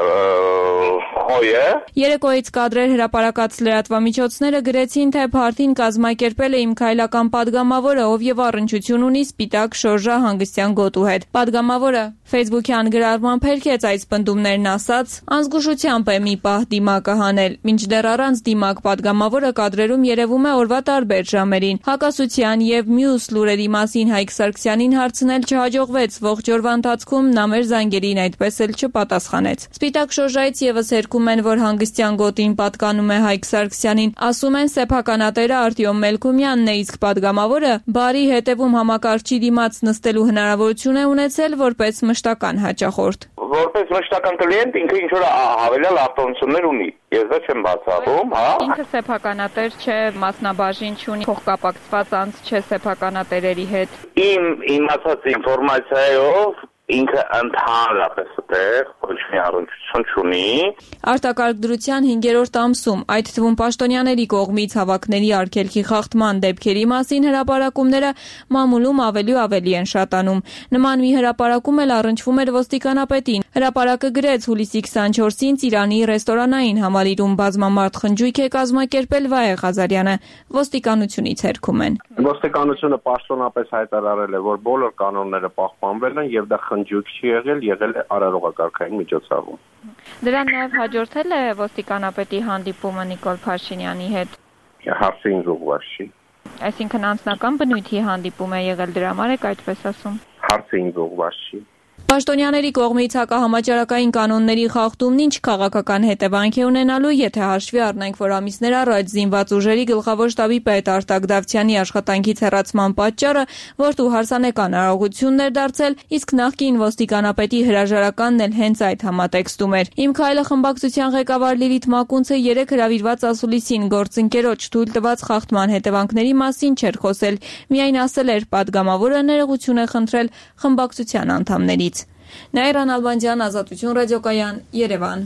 խոյը։ Երեկոյից կադրեր հրապարակած լրատվամիջոցները գրեցին, թե փարթին կազմակերպել է իմ քայլական падգամավորը, ով եւ առնչություն ունի Սպիտակ շորժա հանգստյան գոտու հետ։ Падգամավորը Facebook-յան գրառման փերքեց այս պնդումներն, ասաց. «Անզգուշությամբ է մի պահ դիմակը հանել»։ Մինչդեռ առանց դիմակ падգամավորը կադրերում երևում է օրվա տարբեր ժամերին։ Հակասության եւ մյուս լուրերի մասին Հայկ Սարգսյանին հարցնել չհաջողվեց, ողջ օրվա ընթացքում նա մեր զանգերին այդպես էլ չպատասխանեց։ Սպիտակ շորժայից եւս երգում են, որ հանգստյան գոտին պատկանում է Հայկ Սարգսյանին, ասում են սեփականատերը Արտյոմ Մելքումյանն է, իսկ падգամավորը բարի հետևում համակարգչի դիմաց նստելու հնարավորություն է ունեցել որպես մշտական հաճախորդ։ Որպես մշտական կլիենտ ինքը ինչ որ հավելյալ արտոնություններ ունի։ Ես դա չեմ բացառում, հա։ Ինքը սեփականատեր չէ, մասնաբաժին չունի, փոխկապակցված անձ չէ սեփականատերերի հետ։ Իմ իմացած ինֆորմացիայով ինքը ընդհանրապես այդտեղ ոչ մի առնչություն չունի։ Արտակարգ դրության հինգերորդ ամսում, այդ թվում պաշտոնյաների կողմից հավաքների արգելքի խախտման դեպքերի մասին հրապարակումները մամուլում ավելի ու ավելի են շատանում։ Նման մի հրապարակում էլ առնչվում էր ոստիկանապետին։ Հրապարակը գրեց հուլիսի քսանչորսին Ծիրանի ռեստորանային համալիրում բազմամարդ խնջույք է կազմակերպել Վայե Ղազարյանը։ Ոստիկանությունից հերքում են։ Ոստիկանությունը պաշտոնապես հայտարարել է, որ բոլոր կանոնները պահպանվել են եւ դա խնջույք չի եղել, եղել է արարողակարգային միջոցառում։ Դրան նաև հաջորդել է ոստիկանապետի հանդիպումը Նիկոլ Փաշինյանի հետ։ Հարցը ինձ ուղղված չի։ Այսինքն անձնական բնույթի հանդիպում է եղել, դրա համար եք այդպես ասում։ Հարցը ինձ ուղղված չի։ Պաշտոնյաների կողմից հակահամաճարակային կանոնների խախտումն ինչ քաղաքական հետևանք է ունենալու, եթե հաշվի առնենք, որ ամիսներ առաջ զինված ուժերի գլխավոր շտաբի պետ Արտակ Դավթյանի աշխատանքից հեռացման պատճառը որդու հարսանեկան արարողությունն էր դարձել, իսկ նախկին ոստիկանապետի հրաժարականն էլ հենց այդ համատեքստում էր։ Իմ քայլը խմբակցության ղեկավար Լիլիթ Մակունցը երեք հրավիրված ասուլիսին գործընկերոջ թույլ տված խախտման հետևանքների մասին չէր խոսել, միայն ասել էր падգամավորը ներողություն է խնդրել խմբակցության անդամներից։ Նաիրա Նալբանդյան, Ազատություն ռադիոկայան, Երևան։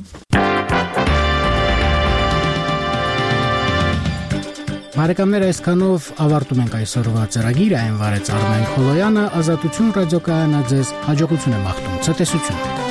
Բարեկամներ, այսքանով ավարտում ենք այսօրվա ծրագիրը, այն վարեց Արմեն Խոլոյանը, Ազատություն ռադիոկայանը ձեզ հաջողություն է մաղթում, ցտեսություն։